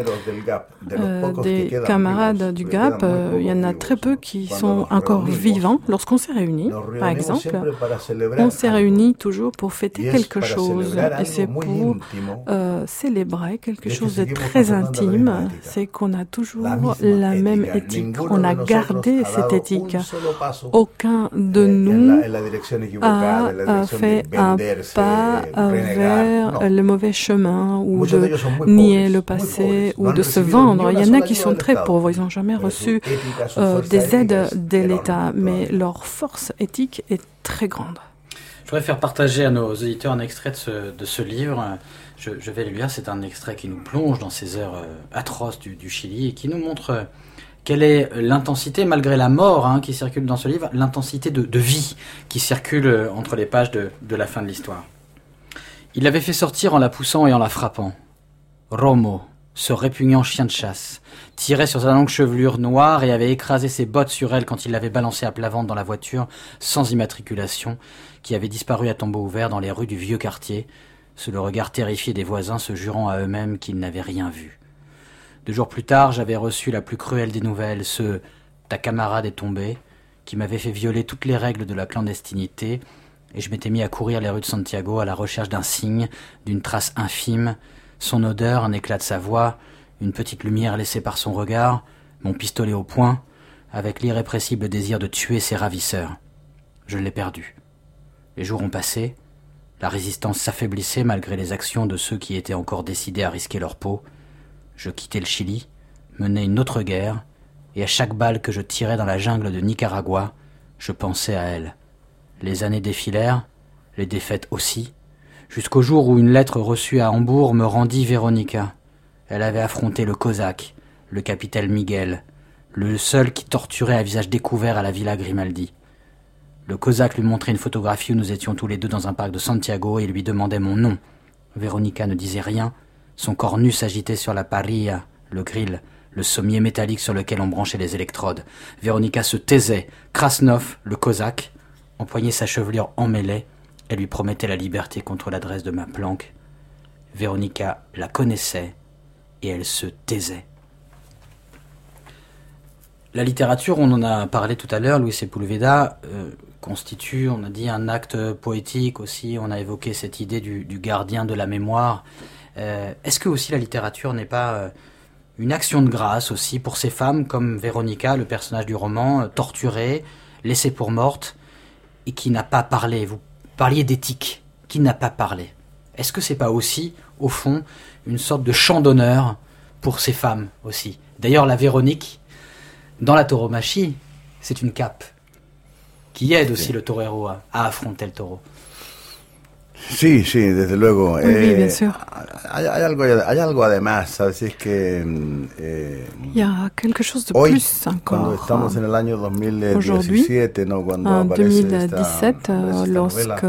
Euh, des camarades du G A P, euh, il y en a très peu qui sont encore vivants. Lorsqu'on s'est réunis, par exemple, on s'est réunis toujours pour fêter quelque chose. Et c'est pour euh, célébrer quelque chose de très intime. C'est qu'on a toujours la même éthique. On a gardé cette éthique. Aucun de nous a, a fait un pas vers le mauvais chemin ou de nier le passé ou de se vendre. Il y en a qui sont très pauvres, ils n'ont jamais reçu euh, des aides de l'État, mais leur force éthique est très grande. Je voudrais faire partager à nos auditeurs un extrait de ce, de ce livre. Je, je vais le lire, c'est un extrait qui nous plonge dans ces heures euh, atroces du, du Chili et qui nous montre euh, quelle est l'intensité, malgré la mort hein, qui circule dans ce livre, l'intensité de, de vie qui circule entre les pages de, de la fin de l'histoire. Il l'avait fait sortir en la poussant et en la frappant. Romo, ce répugnant chien de chasse, tirait sur sa longue chevelure noire et avait écrasé ses bottes sur elle quand il l'avait balancée à plat ventre dans la voiture sans immatriculation qui avait disparu à tombeau ouvert dans les rues du vieux quartier, sous le regard terrifié des voisins se jurant à eux-mêmes qu'ils n'avaient rien vu. Deux jours plus tard, j'avais reçu la plus cruelle des nouvelles, ce « ta camarade est tombé » qui m'avait fait violer toutes les règles de la clandestinité, et je m'étais mis à courir les rues de Santiago à la recherche d'un signe, d'une trace infime, son odeur, un éclat de sa voix, une petite lumière laissée par son regard, mon pistolet au poing, avec l'irrépressible désir de tuer ses ravisseurs. Je l'ai perdu. Les jours ont passé, la résistance s'affaiblissait malgré les actions de ceux qui étaient encore décidés à risquer leur peau. Je quittais le Chili, menais une autre guerre, et à chaque balle que je tirais dans la jungle de Nicaragua, je pensais à elle. Les années défilèrent, les défaites aussi, jusqu'au jour où une lettre reçue à Hambourg me rendit Véronica. Elle avait affronté le Cosaque, le capitaine Miguel, le seul qui torturait à visage découvert à la Villa Grimaldi. Le Cosaque lui montrait une photographie où nous étions tous les deux dans un parc de Santiago et lui demandait mon nom. Véronica ne disait rien. Son corps nu s'agitait sur la parrilla, le grill, le sommier métallique sur lequel on branchait les électrodes. Véronica se taisait. Krasnov, le Cosaque, empoignait sa chevelure emmêlée et lui promettait la liberté contre l'adresse de ma planque. Véronica la connaissait et elle se taisait. La littérature, on en a parlé tout à l'heure, Luis Sepúlveda, euh, constitue, on a dit, un acte poétique aussi. On a évoqué cette idée du, du gardien de la mémoire. Euh, est-ce que aussi la littérature n'est pas euh, une action de grâce aussi pour ces femmes comme Véronica, le personnage du roman, euh, torturée, laissée pour morte et qui n'a pas parlé? Vous parliez d'éthique, qui n'a pas parlé. Est-ce que c'est pas aussi, au fond, une sorte de chant d'honneur pour ces femmes aussi? D'ailleurs, la Véronique, dans la tauromachie, c'est une cape qui aide aussi le torero à, à affronter le taureau. Sí, sí, desde luego. Oui, eh, bien sûr. Hay, hay, algo, hay algo además, ¿sabes? Es que, eh, il y a quelque chose de hoy, plus encore. Estamos en el año dos mil diecisiete, ¿no? Cuando en deux mille dix-sept, esta, lorsque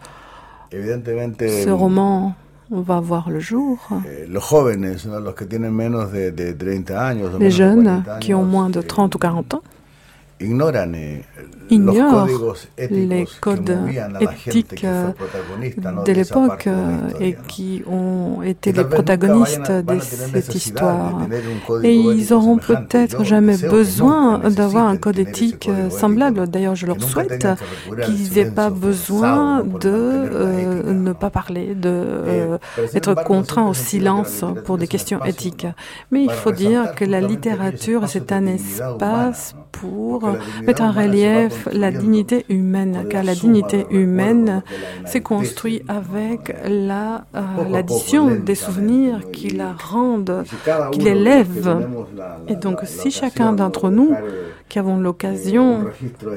ce roman va voir le jour, eh, los jóvenes, ¿no? Los que tienen menos de, de treinta años, les jeunes qui ont moins de trente ou quarante ans, ignoran, eh, ignore les codes éthiques de l'époque et qui ont été les protagonistes de cette histoire. Et ils n'auront peut-être jamais besoin d'avoir un code éthique semblable. D'ailleurs, je leur souhaite qu'ils n'aient pas besoin de euh, ne pas parler, de euh, être contraints au silence pour des questions éthiques. Mais il faut dire que la littérature, c'est un espace pour mettre en relief la dignité humaine, car la dignité humaine s'est construite avec la, euh, l'addition des souvenirs qui la rendent, qui l'élèvent. Et donc, si chacun d'entre nous, qui avons l'occasion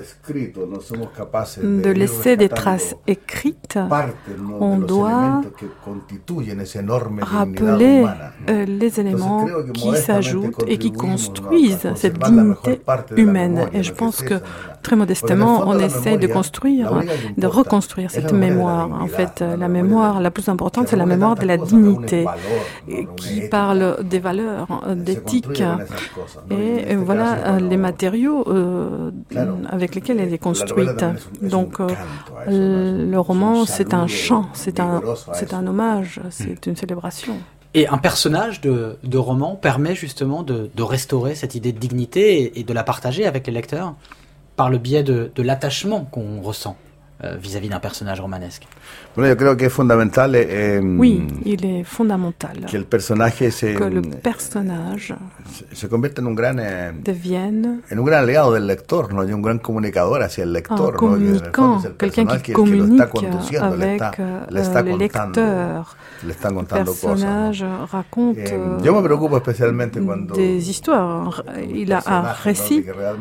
de laisser des traces écrites, on doit rappeler euh, les éléments qui s'ajoutent et qui construisent cette dignité humaine. Et je pense que, très modestement, on essaie de construire, de reconstruire cette mémoire. En fait, la mémoire la plus importante, c'est la mémoire de la dignité, qui parle des valeurs, d'éthique. Et voilà les matériaux euh, avec lesquels elle est construite. Donc, euh, le roman, c'est un chant, c'est un, c'est un hommage, c'est une célébration. Et un personnage de, de roman permet justement de, de restaurer cette idée de dignité et, et de la partager avec les lecteurs par le biais de, de l'attachement qu'on ressent euh, vis-à-vis d'un personnage romanesque. Bueno, yo creo que es fundamental, eh, oui, il est fondamental que, el personaje se, que le personnage se convierta en un gran, eh, devienne en un gran aliado del lector, ¿no? Y un gran comunicador hacia el lector, un communicant, ¿no? Quelqu'un qui communique avec euh, les lecteurs. Le están le personnage cosas, ¿no? raconte eh, yo me preocupo especialmente cuando, des histoires. Il a un récit.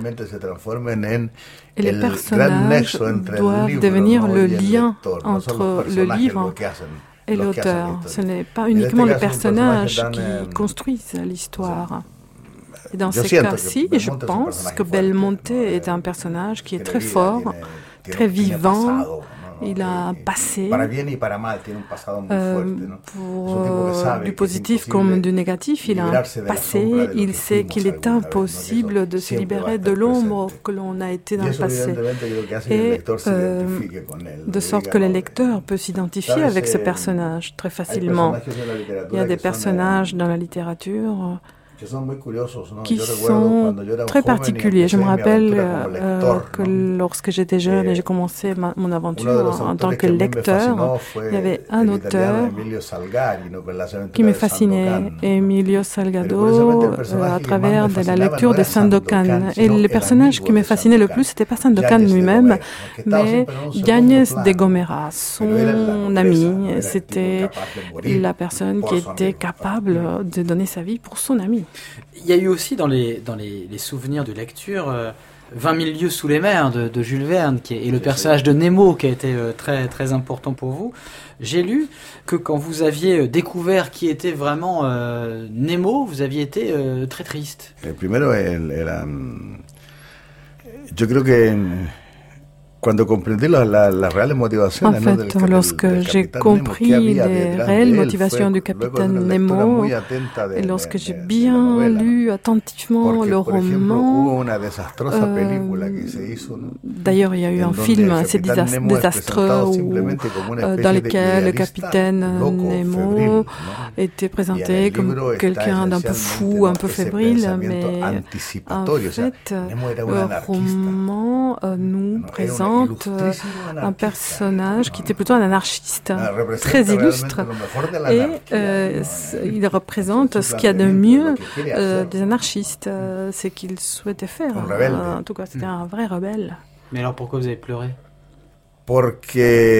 En et les personnages doivent devenir le lien entre le livre et l'auteur. Ce n'est pas uniquement les personnages qui construisent l'histoire. Et dans ces cas-ci, je pense que Belmonte est un personnage qui est très fort, très vivant. Il a un passé, euh, pour du positif comme du négatif, il a un passé, il sait qu'il est impossible de se libérer de l'ombre que l'on a été dans le passé. Et euh, de sorte que le lecteur peut s'identifier avec ce personnage très facilement. Il y a des personnages dans la littérature qui sont très particuliers. Je me rappelle euh, que lorsque j'étais jeune et j'ai commencé ma, mon aventure en tant que lecteur, il y avait un auteur qui me fascinait, Emilio Salgado, euh, à travers de la lecture de Sandokan. Et le personnage qui me fascinait le plus, c'était pas Sandokan lui-même, mais Yáñez de Gomera, son ami. C'était la personne qui était capable de donner sa vie pour son ami. Il y a eu aussi dans les, dans les, les souvenirs de lecture euh, vingt mille lieues sous les mers de, de Jules Verne qui est, et le personnage de Nemo qui a été euh, très, très important pour vous. J'ai lu que quand vous aviez découvert qui était vraiment euh, Nemo, vous aviez été euh, très triste. El primero era, yo creo que Cuando comprendí la, la, la reales motivaciones, en fait, ¿no? del, lorsque del j'ai compris les réelles motivations du capitaine Nemo, et lorsque j'ai bien lu attentivement le roman, euh, d'ailleurs il y a eu un film assez désastreux où, euh, dans lequel le capitaine Nemo était présenté comme quelqu'un d'un peu fou, un peu fébrile, mais en fait, le roman euh, nous présente un personnage qui était plutôt un anarchiste, très illustre, et euh, il représente ce qu'il y a de mieux euh, des anarchistes, euh, c'est qu'il souhaitait faire. En tout cas, c'était un vrai rebelle. Mais alors pourquoi vous avez pleuré? Porque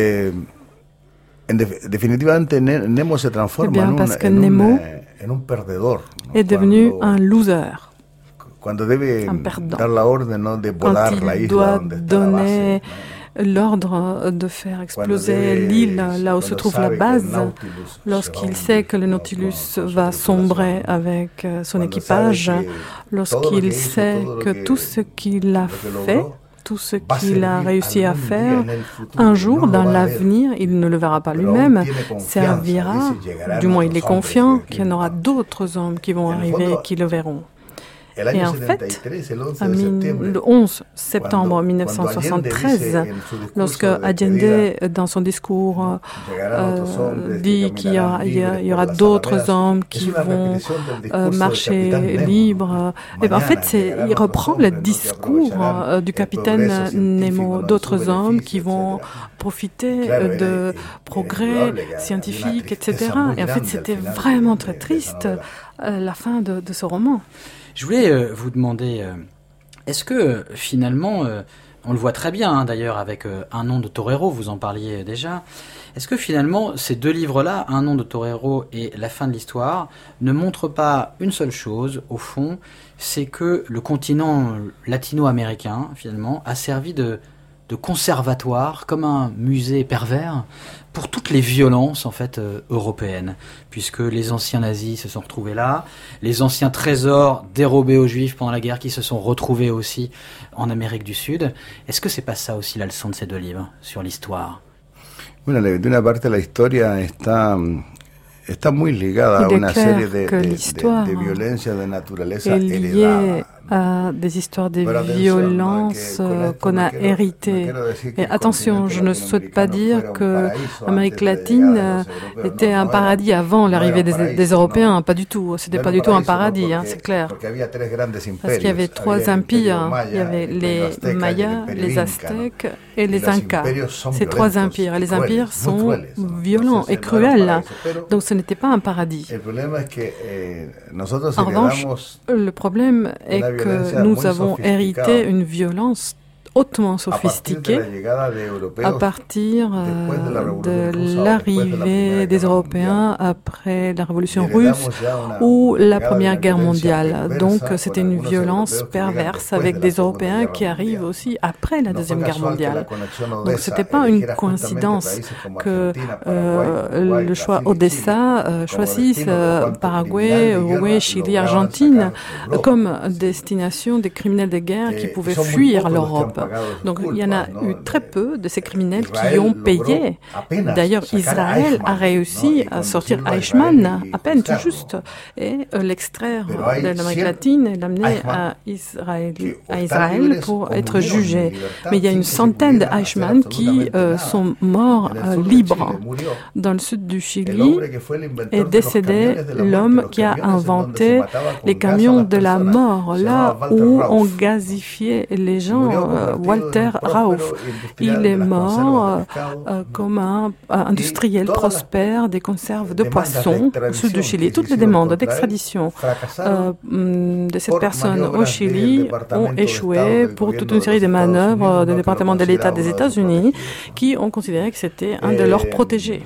en definitivamente Nemo se transforma eh bien, en, parce un, que en, Nemo un, en un perdedor, ¿no? Est devenu Cuando, un loser. Cuando debe dar la orden, ¿no? de volar Quand la il isla doit donde está donner la base, ¿no? l'ordre de faire exploser l'île là où se trouve la base, lorsqu'il sait que le Nautilus va sombrer avec son équipage, lorsqu'il sait que tout ce qu'il a fait, tout ce qu'il a réussi à faire, un jour, dans l'avenir, il ne le verra pas lui-même, servira, du moins il est confiant, qu'il y en aura d'autres hommes qui vont arriver et qui le verront. Et en fait, le onze septembre mille neuf cent soixante-treize, lorsque Allende, dans son discours, euh, dit qu'il y, a, il y, a, il y aura d'autres hommes qui vont euh, marcher libres, et bien en fait, c'est, il reprend le discours euh, du capitaine Nemo, d'autres hommes qui vont profiter de progrès scientifiques, et cetera. Et en fait, c'était vraiment très triste, euh, la fin de, de ce roman. Je voulais euh, vous demander, euh, est-ce que euh, finalement, euh, on le voit très bien hein, d'ailleurs avec euh, Un nom de torero, vous en parliez déjà, est-ce que finalement ces deux livres-là, Un nom de torero et La fin de l'histoire, ne montrent pas une seule chose au fond, c'est que le continent latino-américain finalement a servi de, de conservatoire, comme un musée pervers, pour toutes les violences en fait euh, européennes, puisque les anciens nazis se sont retrouvés là, les anciens trésors dérobés aux Juifs pendant la guerre qui se sont retrouvés aussi en Amérique du Sud. Est-ce que c'est pas ça aussi la leçon de ces deux livres sur l'histoire? Bueno, de una parte la historia está está muy ligada a una serie de, de, de, de violencia de naturaleza heredada. À des histoires de violence euh, qu'on a héritées. Et attention, je ne souhaite pas dire que l'Amérique latine euh, était un paradis avant l'arrivée des, des Européens. Pas du tout. C'était pas du tout un paradis, hein, c'est clair. Parce qu'il y avait trois empires. Il y avait les Mayas, les Aztèques et les Incas. Ces trois empires. Et les empires sont violents et cruels. Donc ce n'était pas un paradis. En revanche, le problème est que nous avons hérité une violence hautement sophistiquée à partir euh, de l'arrivée des Européens après la Révolution russe ou la Première Guerre mondiale. Donc c'était une violence perverse avec des Européens qui arrivent aussi après la Deuxième Guerre mondiale. Donc c'était pas une coïncidence que euh, le choix Odessa euh, choisisse euh, Paraguay, Uruguay, Chili, Argentine comme destination des criminels de guerre qui pouvaient fuir l'Europe. Donc il y en a eu très peu de ces criminels qui ont payé. D'ailleurs, Israël a réussi à sortir Eichmann à peine tout juste et euh, l'extraire de l'Amérique latine et l'amener à Israël, à Israël pour être jugé. Mais il y a une centaine d'Eichmann qui euh, sont morts euh, libres. Dans le sud du Chili est décédé l'homme qui a inventé les camions de la mort, là où on gazifiait les gens. Euh, Walter Rauf. Il est mort euh, comme un euh, industriel prospère des conserves de poissons au sud du Chili. Toutes les demandes d'extradition euh, de cette personne au Chili ont échoué pour toute une série de manœuvres du département de l'État des États-Unis qui ont considéré que c'était un de leurs protégés.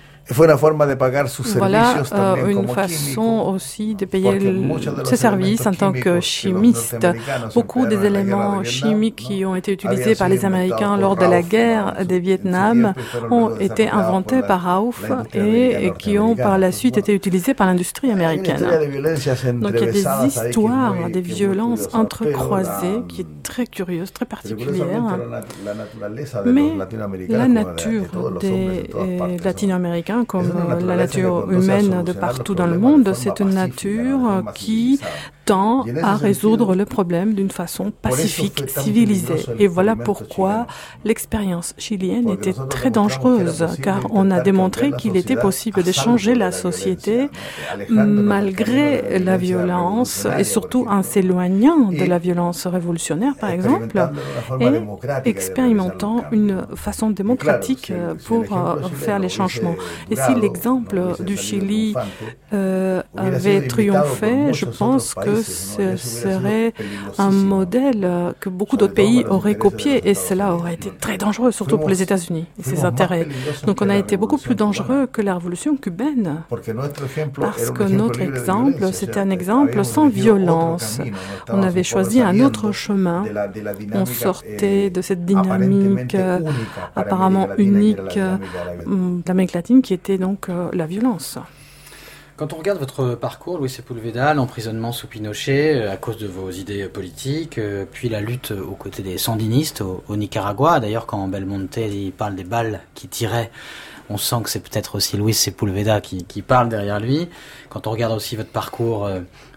Voilà euh, une façon aussi de payer ses services en tant que chimiste. Beaucoup des éléments chimiques qui ont été utilisés par les Américains lors de la guerre du Vietnam ont été inventés par Rauf et, et qui ont par la suite été utilisés par l'industrie américaine. Donc il y a des histoires, des violences entrecroisées qui est très curieuse, très particulière. Mais la nature des euh, latino-américains comme la nature humaine de partout dans le monde, c'est une nature qui tend à résoudre le problème d'une façon pacifique, civilisée. Et voilà pourquoi l'expérience chilienne était très dangereuse, car on a démontré qu'il était possible de changer la société malgré la violence et surtout en s'éloignant de la violence révolutionnaire, par exemple, et expérimentant une façon démocratique pour faire les changements. Et si l'exemple du Chili euh, avait triomphé, je pense que ce serait un modèle que beaucoup d'autres pays auraient copié et cela aurait été très dangereux, surtout pour les États-Unis et ses intérêts. Donc on a été beaucoup plus dangereux que la révolution cubaine parce que notre exemple, c'était un exemple sans violence. On avait choisi un autre chemin. On sortait de cette dynamique euh, apparemment unique euh, d'Amérique latine qui était donc euh, la violence. Quand on regarde votre parcours, Luis Sepúlveda, l'emprisonnement sous Pinochet à cause de vos idées politiques, puis la lutte aux côtés des sandinistes au, au Nicaragua, d'ailleurs quand Belmonte il parle des balles qui tiraient, on sent que c'est peut-être aussi Luis Sepúlveda qui, qui parle derrière lui. Quand on regarde aussi votre parcours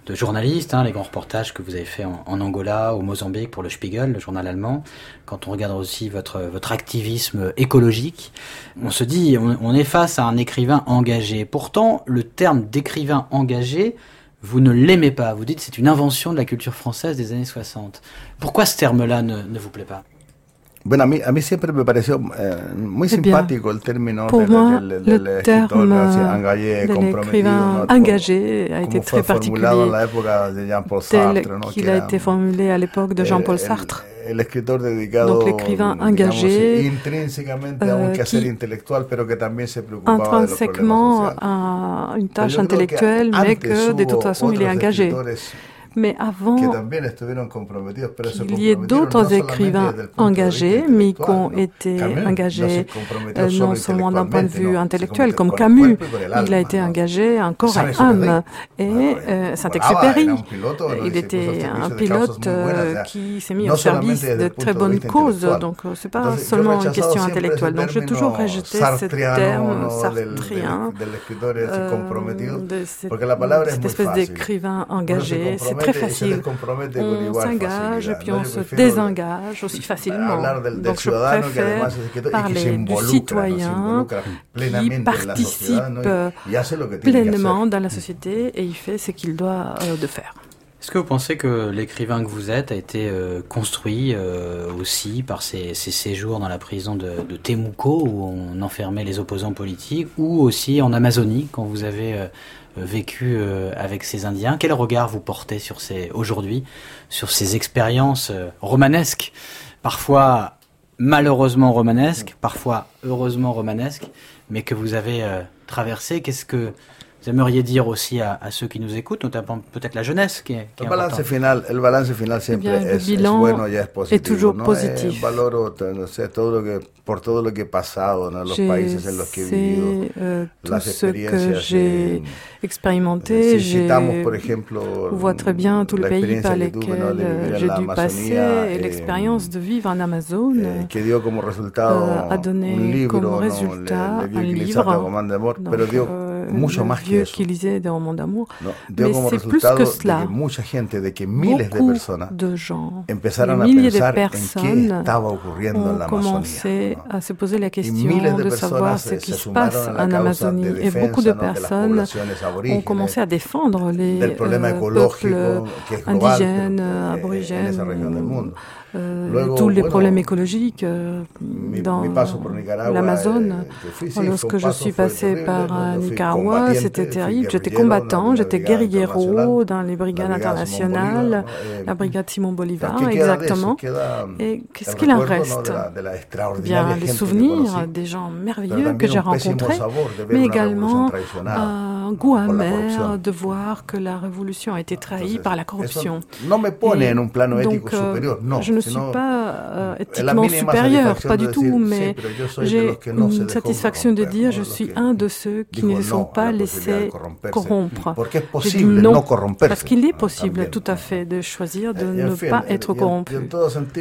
de journaliste, hein, les grands reportages que vous avez fait en, en Angola, au Mozambique pour le Spiegel, le journal allemand. Quand on regarde aussi votre votre activisme écologique, on se dit on, on est face à un écrivain engagé. Pourtant, le terme d'écrivain engagé, vous ne l'aimez pas. Vous dites c'est une invention de la culture française des années soixante. Pourquoi ce terme-là ne, ne vous plaît pas? Bueno, a mí, a mí siempre me pareció eh, muy eh simpático el término pour del, moi, del, del, del le terme engagé, de l'écrivain engagé a été très particulier, tel qu'il a été formulé à l'époque de Jean-Paul Sartre. El escritor dedicado, donc l'écrivain engagé, intrínsecamente a un quehacer intelectual, pero que también se preocupaba intrinsèquement à une tâche intellectuelle, mais que de toute façon il est engagé. Mais avant qu'il y ait d'autres écrivains engagés, mais qui ont été engagés euh, non seulement d'un point de vue intellectuel, comme Camus, il a été engagé en corps et âme, et euh, Saint-Exupéry, il était un pilote euh, qui s'est mis au service de très bonnes causes, donc euh, c'est pas seulement une question intellectuelle. Donc j'ai toujours rejeté ce terme sartrien, euh, de cette, cette espèce d'écrivain engagé. C'est très facile. On s'engage et puis on se désengage aussi facilement. Donc je préfère parler du citoyen qui participe pleinement dans la société et il fait ce qu'il doit euh, de faire. Est-ce que vous pensez que l'écrivain que vous êtes a été euh, construit euh, aussi par ces, ces séjours dans la prison de, de Temuco où on enfermait les opposants politiques, ou aussi en Amazonie quand vous avez euh, vécu euh, avec ces Indiens? Quel regard vous portez sur ces, aujourd'hui sur ces expériences euh, romanesques, parfois malheureusement romanesques, parfois heureusement romanesques, mais que vous avez euh, traversées? Qu'est-ce que vous aimeriez dire aussi à, à ceux qui nous écoutent, notamment peut-être la jeunesse qui est, qui est le balance final, el balance final siempre bien, es, es bueno y es positivo, est toujours ¿no? positif. Eh, valoro no sé, todo lo que, por todo lo que he pasado, ¿no? Los países en los que he vivido, euh, tout las ce que experiencias j'ai eh, expérimenté, si j'ai por ejemplo, vois très bien tous les pays par lesquels tuve, no, j'ai dû passer, et l'expérience de vivre en Amazone eh, que dio como resultado euh, a donné un libro, comme no, résultat le, le un livre, donc, pero dio euh, mucho más que eso. Qui lisait des romans d'amour, no, mais c'est plus que cela. De que mucha gente, de que miles de personas de gens, empezaron des milliers de personnes ont commencé no? à se poser la question de savoir ce qui se passe en Amazonie. Et beaucoup de personnes ont commencé à défendre les euh, peuples indigènes, aborigènes, euh, tous les problèmes écologiques euh, dans l'Amazone. Lorsque je suis passé par Nicaragua, c'était terrible. J'étais combattant, j'étais guerriero dans les brigades internationales, la brigade Simon Bolivar, exactement. Et qu'est-ce qu'il en reste? Bien, les souvenirs des gens merveilleux que j'ai rencontrés, mais également un goût amer de voir que la révolution a été trahie par la corruption. Et donc, euh, je ne suis pas euh, éthiquement supérieur, pas du tout, mais j'ai une satisfaction de dire je suis un de ceux qui ne se sont pas laissés corrompre. J'ai dit non, parce qu'il est possible tout à fait de choisir de ne pas être corrompu. Et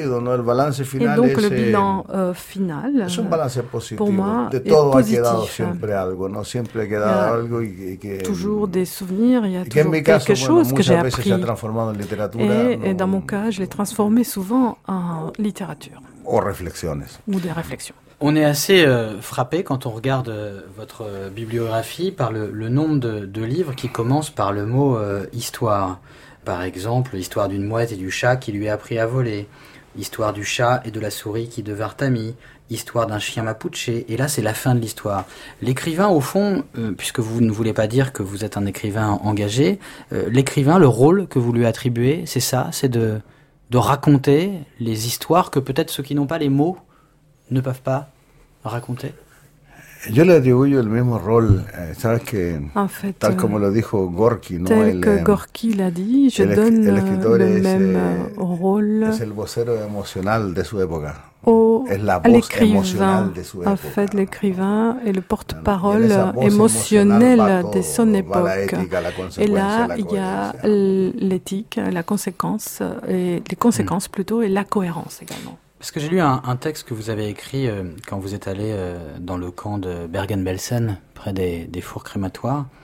donc le bilan euh, final, pour moi, est positif. Il y a toujours des souvenirs, il y a toujours quelque chose que j'ai appris. Et, et dans mon cas, je l'ai transformé souvent en littérature. Ou des réflexions. On est assez euh, frappé quand on regarde euh, votre euh, bibliographie par le, le nombre de, de livres qui commencent par le mot euh, histoire. Par exemple, l'histoire d'une mouette et du chat qui lui a appris à voler, l'histoire du chat et de la souris qui devinrent amis, histoire d'un chien mapuche, et là c'est la fin de l'histoire. L'écrivain, au fond, euh, puisque vous ne voulez pas dire que vous êtes un écrivain engagé, euh, l'écrivain, le rôle que vous lui attribuez, c'est ça, c'est de, de raconter les histoires que peut-être ceux qui n'ont pas les mots ne peuvent pas raconter. Yo le atribuyo el mismo rol, eh, sabes que en fait, tal como lo dijo Gorky, ¿no? Tel el, que Gorky l'a dit, je el, donne el escritor le es, même eh, rôle es el vocero emocional de su época. Au, es la à voz l'écrivain. De su en fait, l'écrivain est le porte-parole émotionnel de son époque. Et là, il y a l'éthique, la conséquence, et les conséquences mm. plutôt, et la cohérence également. Parce que j'ai lu un, un texte que vous avez écrit euh, quand vous êtes allé euh, dans le camp de Bergen-Belsen, près des, des fours crématoires.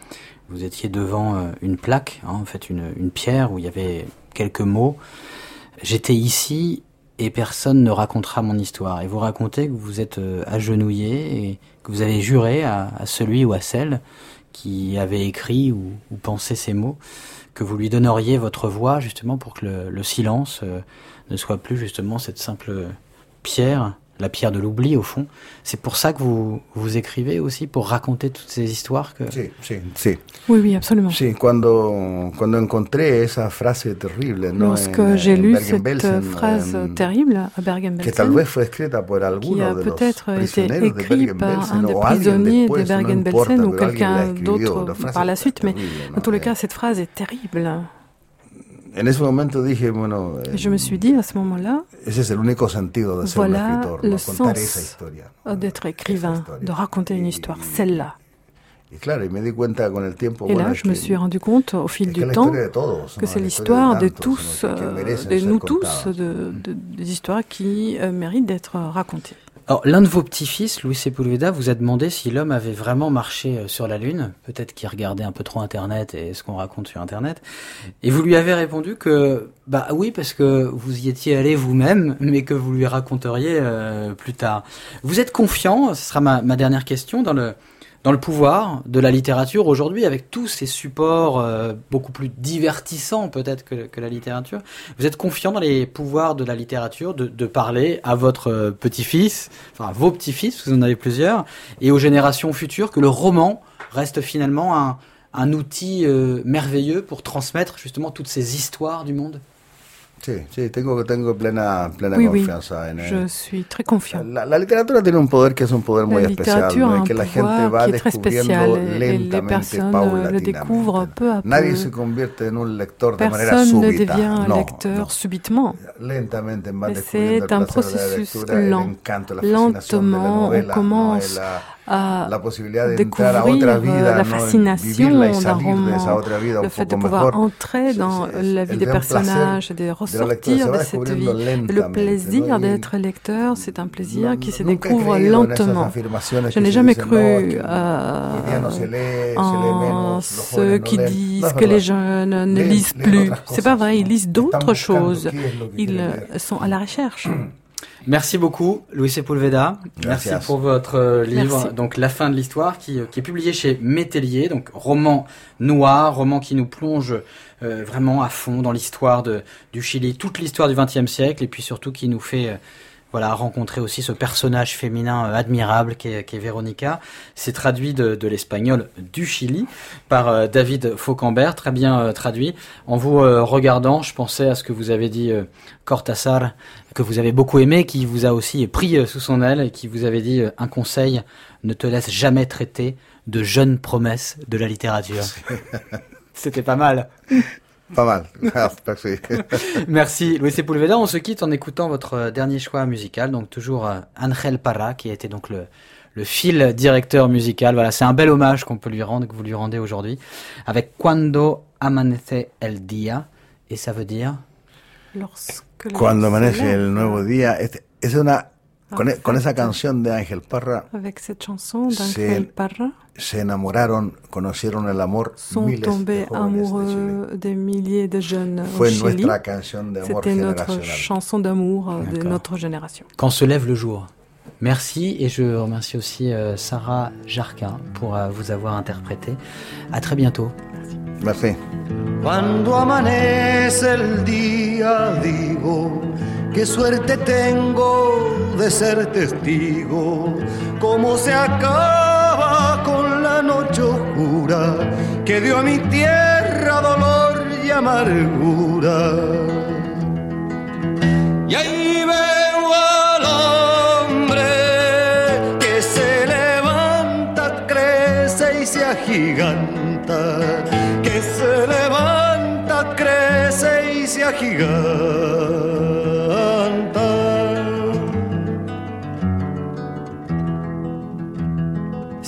vous étiez devant euh, une plaque, hein, en fait une, une pierre où il y avait quelques mots. J'étais ici et personne ne racontera mon histoire. Et vous racontez que vous êtes euh, agenouillé et que vous avez juré à, à celui ou à celle qui avait écrit ou, ou pensé ces mots, que vous lui donneriez votre voix justement pour que le, le silence euh, ne soit plus justement cette simple pierre, la pierre de l'oubli au fond. C'est pour ça que vous, vous écrivez aussi, pour raconter toutes ces histoires que... Sí, sí, sí. Oui, oui, absolument. Sí, cuando, cuando encontré esa frase terrible, ¿no? Lorsque en, j'ai en lu Bergen-Belsen, cette phrase en, terrible à Bergen-Belsen, que tal vez fue escrita por qui a alguno de los peut-être été prisioneros de écrite par un Bergen-Belsen des o alguien prisonniers de después, no Bergen-Belsen importa, ou pero alguien la quelqu'un escribió. d'autre La frase par la es suite, mais terrible, dans ¿no? tous les Eh, cas, cette phrase est terrible. En ese momento dije, bueno, Et je me suis dit à ce moment-là, ese es el único sentido de ser un voilà escritor, le ¿no? Contar esa sens historia, ¿no? d'être Esa écrivain, historia. de raconter une histoire, Y- celle-là. Y claro, y me di cuenta con el tiempo, Et bueno, là, es je me que- suis rendu compte au fil es que du la temps historia de todos, que ¿no? c'est La l'histoire historia de tantos, tous, ¿no? que euh, merecen de ser nous tous, contadas. de, de- des histoires qui euh, méritent d'être racontées. Alors, l'un de vos petits-fils, Luis Sepúlveda, vous a demandé si l'homme avait vraiment marché euh, sur la Lune. Peut-être qu'il regardait un peu trop Internet et ce qu'on raconte sur Internet. Et vous lui avez répondu que, bah oui, parce que vous y étiez allé vous-même, mais que vous lui raconteriez euh, plus tard. Vous êtes confiant, ce sera ma, ma dernière question, dans le, dans le pouvoir de la littérature aujourd'hui, avec tous ces supports euh, beaucoup plus divertissants peut-être que, que la littérature. Vous êtes confiant dans les pouvoirs de la littérature, de, de parler à votre euh, petit-fils, enfin à vos petits-fils, vous en avez plusieurs, et aux générations futures, que le roman reste finalement un, un outil euh, merveilleux pour transmettre justement toutes ces histoires du monde? Sí, sí, tengo, tengo plena, plena Oui, oui, confianza en je él. suis très confiant. La, la literatura tiene un poder que es un poder muy La especial, littérature ¿no? a Y un que la gente pouvoir va qui est très spécial descubriendo et, et les lentamente, personnes le paulatinamente. découvrent peu à Nadie peu. se convierte en un lector de manera Personne ne súbita. devient un No, lecteur no. subitement. Lentamente va Mais descubriendo c'est un el placer de la processus lectura, el lent. encanto, la fascinación de la Lentement, on novela, commence ¿no? La, à la posibilidad de entrar a découvrir otra vida, la ¿no? fascination Vivirla y d'un salir de esa roman, otra vida le un fait de poco pouvoir mejor. entrer dans C'est- la el vie des gran placer personnages et de de la lectura se ressortir va de cette vie. descubriendo Et le lentamente, plaisir ¿no? Y d'être lecteur, c'est un plaisir no- qui se nunca he découvre creído en esas lentement. afirmaciones Je que n'ai se jamais dicen, cru no, es que euh, hoy día no se lee, se lee en menos, los ceux jóvenes no qui leen. disent No es que les verdad. jeunes ne Leen- lisent leen plus. otras C'est pas cosas, vrai, ils ¿no? lisent Están d'autres buscando choses. qué es lo que Ils quieren euh, leer. sont à la recherche. Merci beaucoup, Luis Sepúlveda. Merci Gracias. pour votre euh, livre, Merci. donc La fin de l'histoire, qui, qui est publié chez Métellier, donc roman noir, roman qui nous plonge euh, vraiment à fond dans l'histoire de, du Chili, toute l'histoire du vingtième siècle, et puis surtout qui nous fait euh, voilà, rencontrer aussi ce personnage féminin euh, admirable qui est, qui est Véronica. C'est traduit de, de l'espagnol du Chili par euh, David Faucambert, très bien euh, traduit. En vous euh, regardant, je pensais à ce que vous avez dit euh, Cortázar, que vous avez beaucoup aimé, qui vous a aussi pris euh, sous son aile et qui vous avait dit euh, un conseil, ne te laisse jamais traiter de jeunes promesses de la littérature. C'était pas mal. Pas mal. Merci. Merci Luis Sepúlveda. On se quitte en écoutant votre dernier choix musical, donc toujours euh, Ángel Parra, qui a été donc le, le fil directeur musical. Voilà, c'est un bel hommage qu'on peut lui rendre, que vous lui rendez aujourd'hui, avec Cuando amanece el día, et ça veut dire Lorsque le Cuando amanece soleil- el nuevo día, es, es una con, e- con esa canción de Ángel Parra Avec cette chanson d'Ángel C'est- Parra, se enamoraron, conocieron el amor sont miles de tombés jóvenes de Chile. amoureux des milliers de jeunes au Fue Chili. nuestra canción de amor C'était notre generacional. chanson d'amour euh, de D'accord. notre génération. Quand se lève le jour. Merci, et je remercie aussi euh, Sarah Jarquin pour euh, vous avoir interprété. À très bientôt. Merci. Cuando amanece el día digo, qué suerte tengo de ser testigo, cómo se acaba con la noche oscura que dio a mi tierra dolor y amargura. Y ahí veo al hombre que se levanta, crece y se agiganta, que se levanta, crece y se agiganta.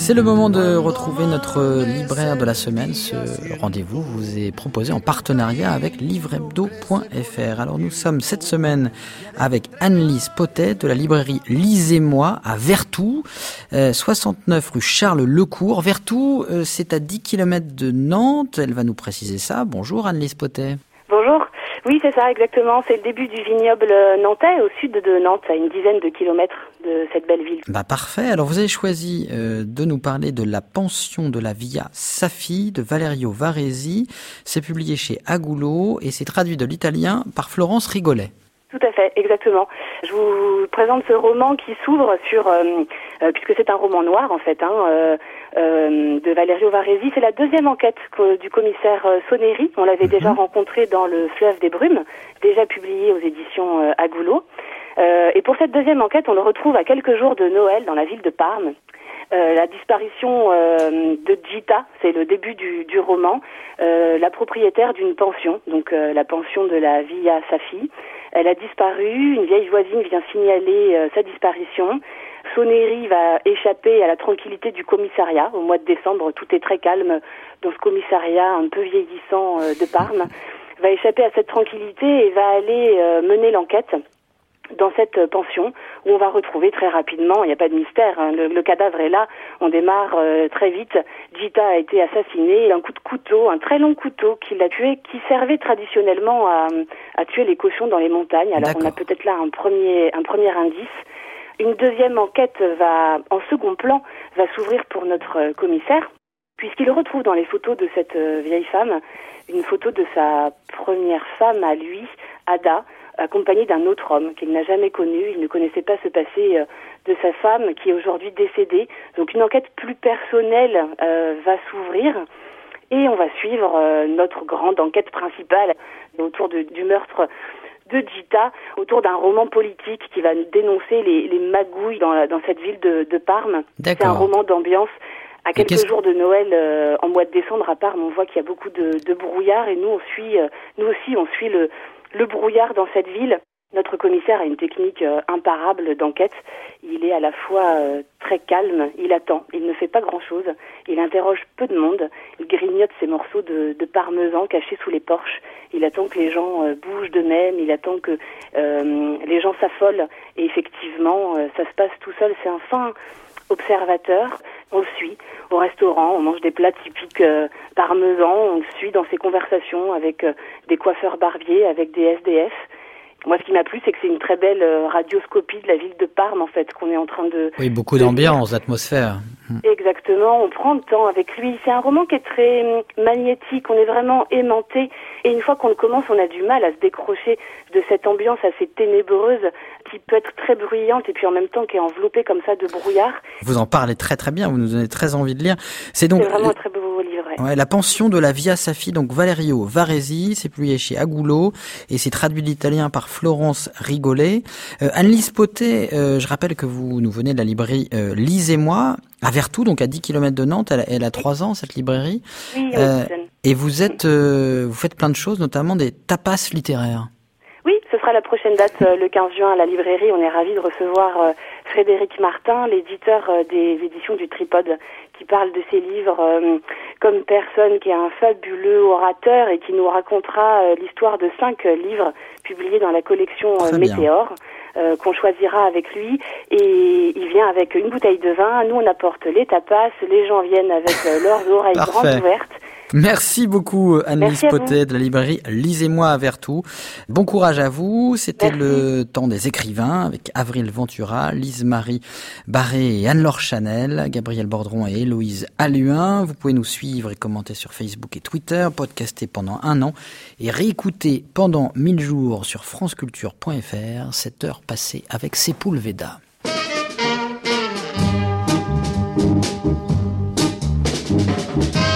C'est le moment de retrouver notre libraire de la semaine. Ce rendez-vous vous est proposé en partenariat avec livre hebdo point f r. Alors nous sommes cette semaine avec Anne-Lise Potet de la librairie Lisez-moi à Vertou, euh, soixante-neuf rue Charles Lecourt. Vertou, euh, c'est à dix kilomètres de Nantes. Elle va nous préciser ça. Bonjour Anne-Lise Potet. Bonjour. Oui, c'est ça, exactement. C'est le début du vignoble nantais, au sud de Nantes, à une dizaine de kilomètres de cette belle ville. Bah parfait. Alors vous avez choisi euh, de nous parler de La Pension de la Via Saffi de Valerio Varesi. C'est publié chez Agulot et c'est traduit de l'italien par Florence Rigolet. Tout à fait, exactement. Je vous présente ce roman qui s'ouvre sur, euh, euh, puisque c'est un roman noir en fait, hein, euh, euh, de Valerio Varesi. C'est la deuxième enquête que, du commissaire euh, Soneri. On l'avait mmh. déjà rencontré dans Le Fleuve des Brumes, déjà publié aux éditions euh, Agulot. Euh, et pour cette deuxième enquête, on le retrouve à quelques jours de Noël dans la ville de Parme. Euh, la disparition euh, de Gita, c'est le début du, du roman, euh, la propriétaire d'une pension, donc euh, la pension de la Via Saffi. Elle a disparu, une vieille voisine vient signaler euh, sa disparition. Soneri va échapper à la tranquillité du commissariat. Au mois de décembre, tout est très calme dans ce commissariat un peu vieillissant euh, de Parme. Va échapper à cette tranquillité et va aller euh, mener l'enquête dans cette pension où on va retrouver très rapidement, il n'y a pas de mystère, hein, le, le cadavre est là, on démarre euh, très vite. Gita a été assassinée, un coup de couteau, un très long couteau qui l'a tué, qui servait traditionnellement à, à tuer les cochons dans les montagnes. Alors D'accord. on a peut-être là un premier, un premier indice. Une deuxième enquête va, en second plan, va s'ouvrir pour notre commissaire, puisqu'il retrouve dans les photos de cette vieille femme une photo de sa première femme à lui, Ada, accompagné d'un autre homme qu'il n'a jamais connu. Il ne connaissait pas ce passé de sa femme qui est aujourd'hui décédée. Donc une enquête plus personnelle euh, va s'ouvrir et on va suivre euh, notre grande enquête principale autour de, du meurtre de Gita, autour d'un roman politique qui va dénoncer les, les magouilles dans, la, dans cette ville de, de Parme. D'accord. C'est un roman d'ambiance. À quelques jours de Noël, euh, en mois de décembre à Parme, on voit qu'il y a beaucoup de, de brouillard et nous on suit, euh, nous aussi on suit le Le brouillard dans cette ville. Notre commissaire a une technique euh, imparable d'enquête. Il est à la fois euh, très calme, il attend, il ne fait pas grand-chose, il interroge peu de monde, il grignote ses morceaux de, de parmesan cachés sous les porches, il attend que les gens euh, bougent d'eux-mêmes, il attend que euh, les gens s'affolent et effectivement euh, ça se passe tout seul. C'est un fin observateur. On le suit au restaurant, on mange des plats typiques euh, parmesan, on le suit dans ses conversations avec euh, des coiffeurs barbiers, avec des S D F. Moi, ce qui m'a plu, c'est que c'est une très belle euh, radioscopie de la ville de Parme, en fait, qu'on est en train de... Oui, beaucoup d'ambiance, d'atmosphère. Exactement, on prend le temps avec lui. C'est un roman qui est très magnétique, on est vraiment aimanté. Et une fois qu'on le commence, on a du mal à se décrocher de cette ambiance assez ténébreuse qui peut être très bruyante et puis en même temps qui est enveloppée comme ça de brouillard. Vous en parlez très très bien, vous nous donnez très envie de lire. C'est donc... C'est vraiment un très beau livre. Ouais. Ouais, La Pension de la Via Saffi, donc Valerio Varesi, c'est publié chez Agulot et c'est traduit de l'italien par Florence Rigolet. Euh, Anne-Lise Potet, euh, je rappelle que vous nous venez de la librairie euh, Lisez-moi à Vertou, donc à dix kilomètres de Nantes. Elle, elle a trois ans, cette librairie. Oui, euh, et vous êtes, euh, vous faites plein de choses, notamment des tapas littéraires. Oui, ce sera la prochaine date, euh, le quinze juin à la librairie. On est ravis de recevoir euh, Frédéric Martin, l'éditeur euh, des éditions du Tripode, qui parle de ses livres euh, comme personne, qui est un fabuleux orateur et qui nous racontera euh, l'histoire de cinq euh, livres publiés dans la collection euh, Météore. Euh, qu'on choisira avec lui, et il vient avec une bouteille de vin, nous on apporte les tapas, les gens viennent avec euh, leurs oreilles grandes ouvertes. Merci beaucoup Anne-Lise Potet de la librairie Lisez-moi à Vertou. Bon courage à vous, c'était Merci. Le temps des écrivains avec Avril Ventura, Lise-Marie Barré et Anne-Laure Chanel, Gabriel Bordron et Héloïse Alluin. Vous pouvez nous suivre et commenter sur Facebook et Twitter, podcaster pendant un an et réécouter pendant mille jours sur franceculture point f r, cette heure passée avec Sepulveda. Thank you.